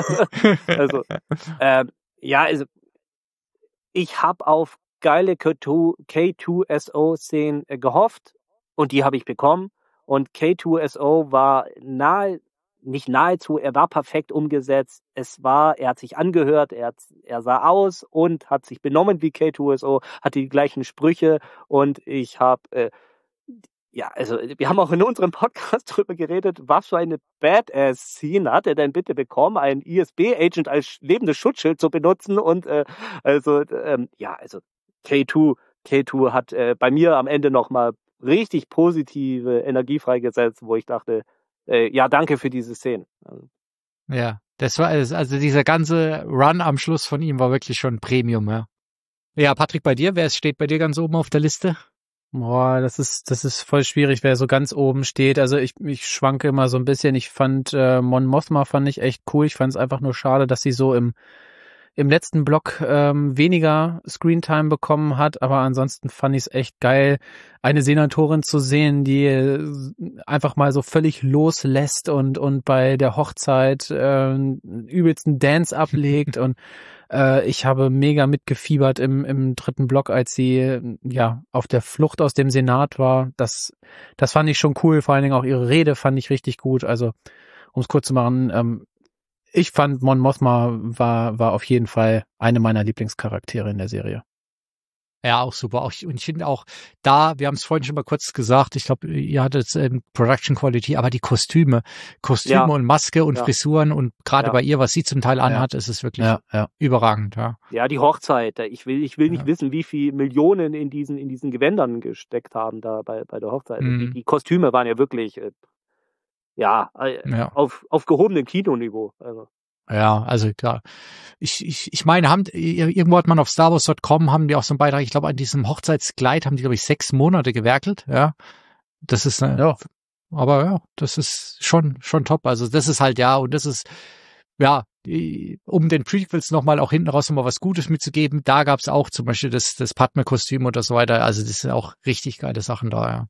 Also ich habe auf geile K2SO-Szenen gehofft und die habe ich bekommen und K2SO war nicht nahezu, er war perfekt umgesetzt. Er hat sich angehört, er sah aus und hat sich benommen wie K2SO, hatte die gleichen Sprüche und ich habe, wir haben auch in unserem Podcast drüber geredet, was für eine Badass-Scene hat er denn bitte bekommen, einen ISB-Agent als lebendes Schutzschild zu benutzen und K2 hat bei mir am Ende nochmal richtig positive Energie freigesetzt, wo ich dachte, danke für diese Szene. Ja, das war also dieser ganze Run am Schluss von ihm war wirklich schon Premium, ja. Ja, Patrick, bei dir, wer steht bei dir ganz oben auf der Liste? Boah, das ist voll schwierig, wer so ganz oben steht. Also ich schwanke immer so ein bisschen. Ich fand Mon Mothma fand ich echt cool. Ich fand es einfach nur schade, dass sie so im letzten Block weniger Screentime bekommen hat, aber ansonsten fand ich es echt geil, eine Senatorin zu sehen, die einfach mal so völlig loslässt und bei der Hochzeit übelsten Dance ablegt und ich habe mega mitgefiebert im 3. Block, als sie auf der Flucht aus dem Senat war. Das fand ich schon cool, vor allen Dingen auch ihre Rede fand ich richtig gut. Also um es kurz zu machen, ich fand Mon Mothma war auf jeden Fall eine meiner Lieblingscharaktere in der Serie. Ja, auch super. Und ich finde auch da, wir haben es vorhin schon mal kurz gesagt, ich glaube, ihr hattet Production Quality, aber die Kostüme und Maske und Frisuren und gerade bei ihr, was sie zum Teil anhat, ist es wirklich überragend. Ja. Ja, die Hochzeit. Ich will nicht wissen, wie viel Millionen in diesen Gewändern gesteckt haben da bei der Hochzeit. Mhm. Die Kostüme waren ja wirklich auf gehobenem Kinoniveau. Also. Ja, also klar. Ich meine, irgendwo hat man auf StarWars.com haben die auch so einen Beitrag, ich glaube, an diesem Hochzeitskleid haben die, glaube ich, 6 Monate gewerkelt, ja. Das ist, aber ja, das ist schon top. Also das ist halt, und das ist, um den Prequels nochmal auch hinten raus nochmal was Gutes mitzugeben, da gab's auch zum Beispiel das Padme-Kostüm oder so weiter. Also das sind auch richtig geile Sachen da,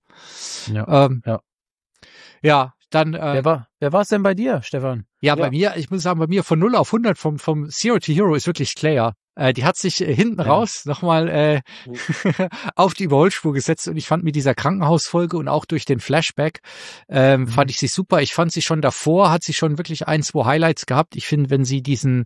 Ja, dann. Wer war es denn bei dir, Stefan? Ja, bei mir, ich muss sagen, bei mir von 0 auf 100 vom Zero to Hero ist wirklich Claire. Die hat sich hinten raus nochmal auf die Überholspur gesetzt und ich fand mit dieser Krankenhausfolge und auch durch den Flashback fand ich sie super. Ich fand sie schon davor, hat sie schon wirklich 1, 2 Highlights gehabt. Ich finde, wenn sie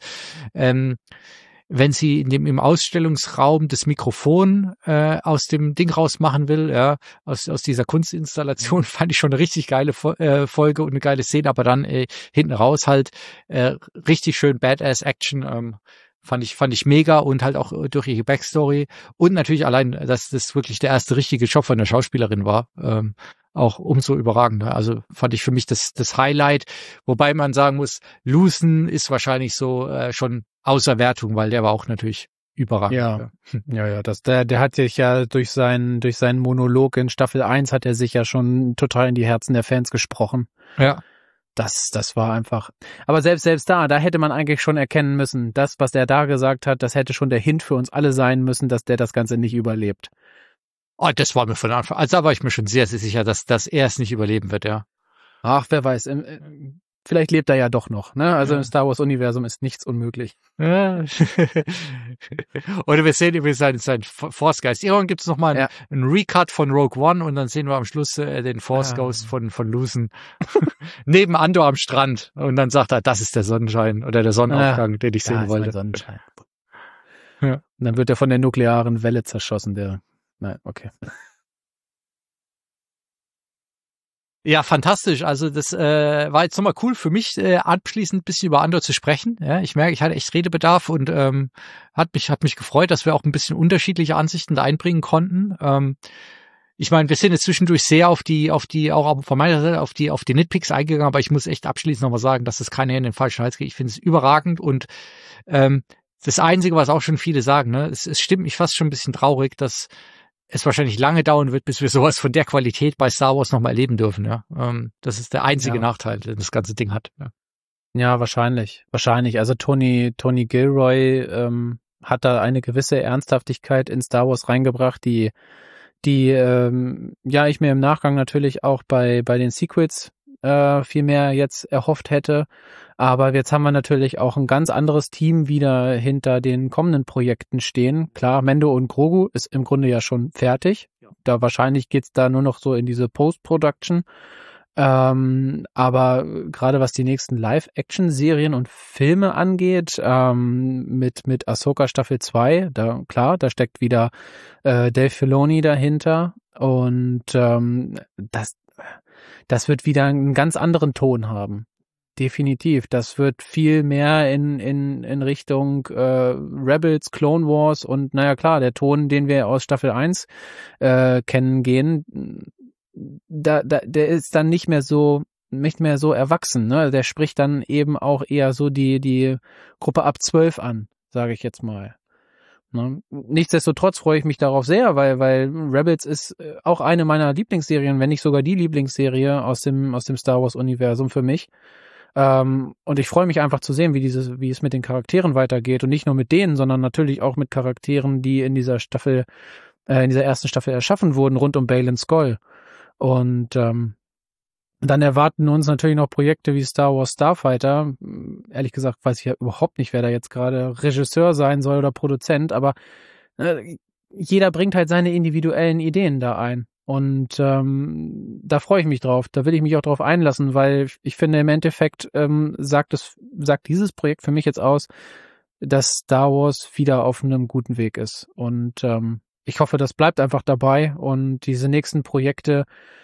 wenn sie im Ausstellungsraum das Mikrofon aus dem Ding rausmachen will, aus dieser Kunstinstallation, fand ich schon eine richtig geile Folge und eine geile Szene, aber dann hinten raus halt richtig schön Badass-Action, fand ich mega und halt auch durch ihre Backstory und natürlich allein, dass das wirklich der erste richtige Job von der Schauspielerin war, auch umso überragender. Also fand ich für mich das Highlight, wobei man sagen muss, Lucen ist wahrscheinlich so schon außer Wertung, weil der war auch natürlich überragend. Ja, der hat sich ja durch seinen Monolog in Staffel 1 hat er sich ja schon total in die Herzen der Fans gesprochen. Ja. Das war einfach. Aber selbst da hätte man eigentlich schon erkennen müssen, das, was er da gesagt hat, das hätte schon der Hint für uns alle sein müssen, dass der das Ganze nicht überlebt. Oh, das war mir von Anfang an. Also da war ich mir schon sehr, sehr sicher, dass er es nicht überleben wird, ja. Ach, wer weiß. Vielleicht lebt er ja doch noch, ne? Also Ja. im Star Wars Universum ist nichts unmöglich. Ja. Oder wir sehen übrigens seinen Force Geist. Irgendwann gibt es nochmal einen Recut von Rogue One und dann sehen wir am Schluss den Force Ghost von Luthen neben Andor am Strand. Und dann sagt er, das ist der Sonnenschein oder der Sonnenaufgang, den ich sehen wollte. Mein Sonnenschein. Ja. Und dann wird er von der nuklearen Welle zerschossen, Nein, okay. Ja, fantastisch. Also das war jetzt nochmal cool für mich, abschließend ein bisschen über Andor zu sprechen. Ja, ich merke, ich hatte echt Redebedarf und hat mich gefreut, dass wir auch ein bisschen unterschiedliche Ansichten da einbringen konnten. Ich meine, wir sind jetzt zwischendurch sehr auf die auch von meiner Seite auf die Nitpicks eingegangen, aber ich muss echt abschließend nochmal sagen, dass das keine Hände in den falschen Hals geht. Ich finde es überragend und das Einzige, was auch schon viele sagen, ne, es stimmt mich fast schon ein bisschen traurig, dass es wahrscheinlich lange dauern wird, bis wir sowas von der Qualität bei Star Wars nochmal erleben dürfen. Ja, das ist der einzige Nachteil, den das ganze Ding hat. Ja, wahrscheinlich. Also Tony Gilroy hat da eine gewisse Ernsthaftigkeit in Star Wars reingebracht, die ich mir im Nachgang natürlich auch bei den Sequels viel mehr jetzt erhofft hätte. Aber jetzt haben wir natürlich auch ein ganz anderes Team wieder hinter den kommenden Projekten stehen. Klar, Mando und Grogu ist im Grunde ja schon fertig. Ja. Da wahrscheinlich geht's da nur noch so in diese Post-Production. Aber gerade was die nächsten Live-Action-Serien und Filme angeht, mit Ahsoka Staffel 2, da steckt wieder Dave Filoni dahinter und das wird wieder einen ganz anderen Ton haben. Definitiv. Das wird viel mehr in Richtung Rebels, Clone Wars und naja klar, der Ton, den wir aus Staffel 1 kennen gehen, der ist dann nicht mehr so erwachsen, ne? Der spricht dann eben auch eher so die Gruppe ab 12 an, sage ich jetzt mal. Ne? Nichtsdestotrotz freue ich mich darauf sehr, weil Rebels ist auch eine meiner Lieblingsserien, wenn nicht sogar die Lieblingsserie aus dem Star Wars Universum für mich. Und ich freue mich einfach zu sehen, wie es mit den Charakteren weitergeht und nicht nur mit denen, sondern natürlich auch mit Charakteren, die in dieser ersten Staffel erschaffen wurden, rund um Baylan Skoll. Und dann erwarten uns natürlich noch Projekte wie Star Wars Starfighter. Ehrlich gesagt weiß ich ja überhaupt nicht, wer da jetzt gerade Regisseur sein soll oder Produzent, aber jeder bringt halt seine individuellen Ideen da ein. Und da freue ich mich drauf. Da will ich mich auch drauf einlassen, weil ich finde, im Endeffekt sagt dieses Projekt für mich jetzt aus, dass Star Wars wieder auf einem guten Weg ist. Und ich hoffe, das bleibt einfach dabei und diese nächsten Projekte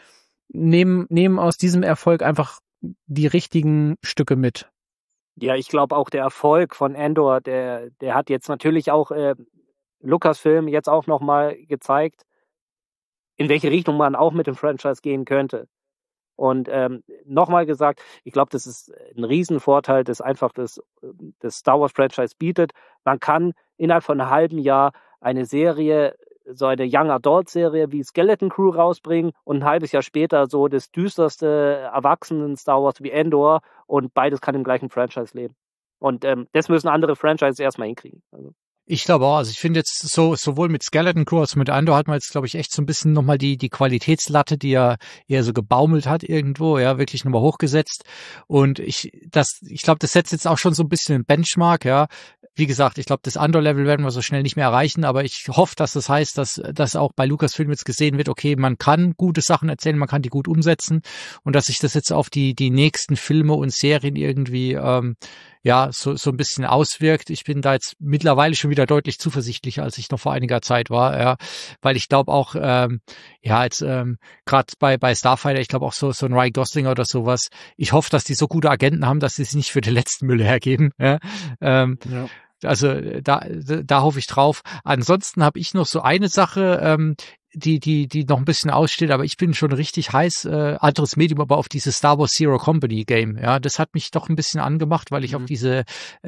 nehmen aus diesem Erfolg einfach die richtigen Stücke mit. Ja, ich glaube auch der Erfolg von Andor, der hat jetzt natürlich auch Lucasfilm jetzt auch nochmal gezeigt, in welche Richtung man auch mit dem Franchise gehen könnte. Und nochmal gesagt, ich glaube, das ist ein Riesenvorteil, das einfach das Star Wars Franchise bietet. Man kann innerhalb von einem halben Jahr eine Serie, so eine Young Adult Serie wie Skeleton Crew rausbringen und ein halbes Jahr später so das düsterste Erwachsenen Star Wars wie Andor und beides kann im gleichen Franchise leben. Und das müssen andere Franchises erstmal hinkriegen. Also. Ich glaube auch, also ich finde jetzt sowohl mit Skeleton Crew als mit Andor hat man jetzt, glaube ich, echt so ein bisschen nochmal die Qualitätslatte, die ja eher so gebaumelt hat irgendwo, ja, wirklich nochmal hochgesetzt. Und ich glaube, das setzt jetzt auch schon so ein bisschen einen Benchmark, ja. Wie gesagt, ich glaube, das Andor-Level werden wir so schnell nicht mehr erreichen, aber ich hoffe, dass das heißt, dass auch bei Lucasfilm jetzt gesehen wird, okay, man kann gute Sachen erzählen, man kann die gut umsetzen und dass sich das jetzt auf die nächsten Filme und Serien irgendwie so ein bisschen auswirkt. Ich bin da jetzt mittlerweile schon wieder deutlich zuversichtlicher, als ich noch vor einiger Zeit war, ja, weil ich glaube auch, gerade bei Starfighter, ich glaube auch so ein Ryan Gosling oder sowas, ich hoffe, dass die so gute Agenten haben, dass sie es nicht für den letzten Müll hergeben, ja. Also da hoffe ich drauf. Ansonsten habe ich noch so eine Sache, die noch ein bisschen aussteht, aber ich bin schon richtig heiß, anderes Medium, aber auf dieses Star Wars Zero Company Game. Ja, das hat mich doch ein bisschen angemacht, weil ich auf diese,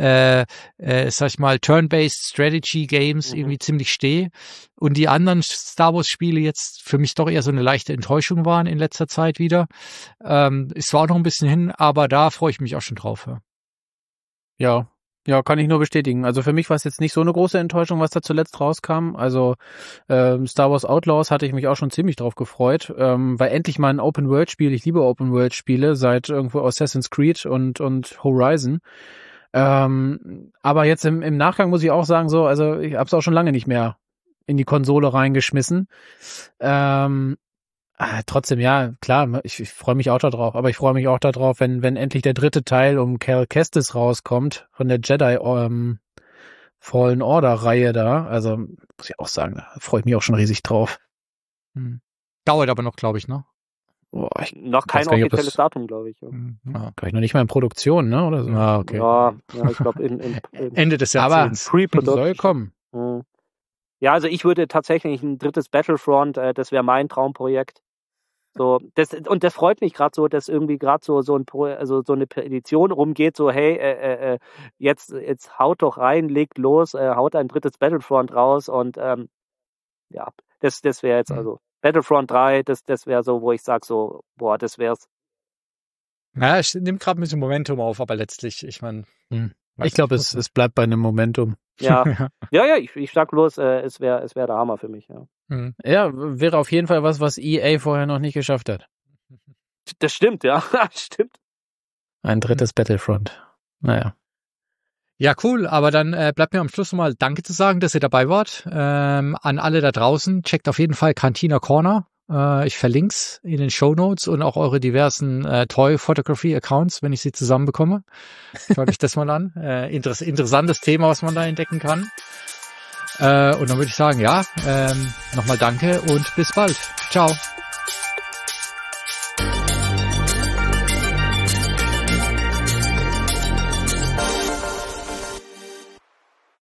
sag ich mal, Turn-Based Strategy Games irgendwie ziemlich stehe. Und die anderen Star Wars Spiele jetzt für mich doch eher so eine leichte Enttäuschung waren in letzter Zeit wieder. Ist zwar auch noch ein bisschen hin, aber da freue ich mich auch schon drauf. Ja, Ja, kann ich nur bestätigen. Also für mich war es jetzt nicht so eine große Enttäuschung, was da zuletzt rauskam. Also Star Wars Outlaws hatte ich mich auch schon ziemlich drauf gefreut, weil endlich mal ein Open-World-Spiel, ich liebe Open-World-Spiele, seit irgendwo Assassin's Creed und Horizon. Aber jetzt im Nachgang muss ich auch sagen, so, also ich habe es auch schon lange nicht mehr in die Konsole reingeschmissen. Trotzdem, ja, klar, ich freue mich auch darauf, aber ich freue mich auch darauf, wenn endlich der dritte Teil um Cal Kestis rauskommt von der Jedi Fallen Order Reihe da. Also muss ich auch sagen, da freue ich mich auch schon riesig drauf. Dauert aber noch, glaube ich, ne? Boah, noch kein offizielles Datum, glaube ich. Ja. Glaube ich noch nicht mal in Produktion, ne? Oder so. Ah, okay. Ja, ich glaube in Ende des Jahrzehnts. Aber soll kommen. Ja, also ich würde tatsächlich ein drittes Battlefront, das wäre mein Traumprojekt. So, das freut mich gerade so, dass irgendwie gerade so eine Petition rumgeht, so hey, jetzt haut doch rein, legt los, haut ein drittes Battlefront raus und ja, das wäre jetzt also Battlefront 3, das wäre so, wo ich sage so, boah, das wär's. Ja, ich nehme gerade ein bisschen Momentum auf, aber letztlich, ich meine, ich glaube, es bleibt bei einem Momentum. Ja, ich sag bloß, es wäre der Hammer für mich, ja. Ja, wäre auf jeden Fall was EA vorher noch nicht geschafft hat. Das stimmt, ja, stimmt. Ein drittes Battlefront. Naja. Ja, cool, aber dann bleibt mir am Schluss nochmal Danke zu sagen, dass ihr dabei wart. An alle da draußen, checkt auf jeden Fall Cantina Corner. Ich verlink's in den Shownotes und auch eure diversen Toy Photography Accounts, wenn ich sie zusammenbekomme. Schaut euch das mal an. Interessantes Thema, was man da entdecken kann. Und dann würde ich sagen, ja, nochmal danke und bis bald. Ciao.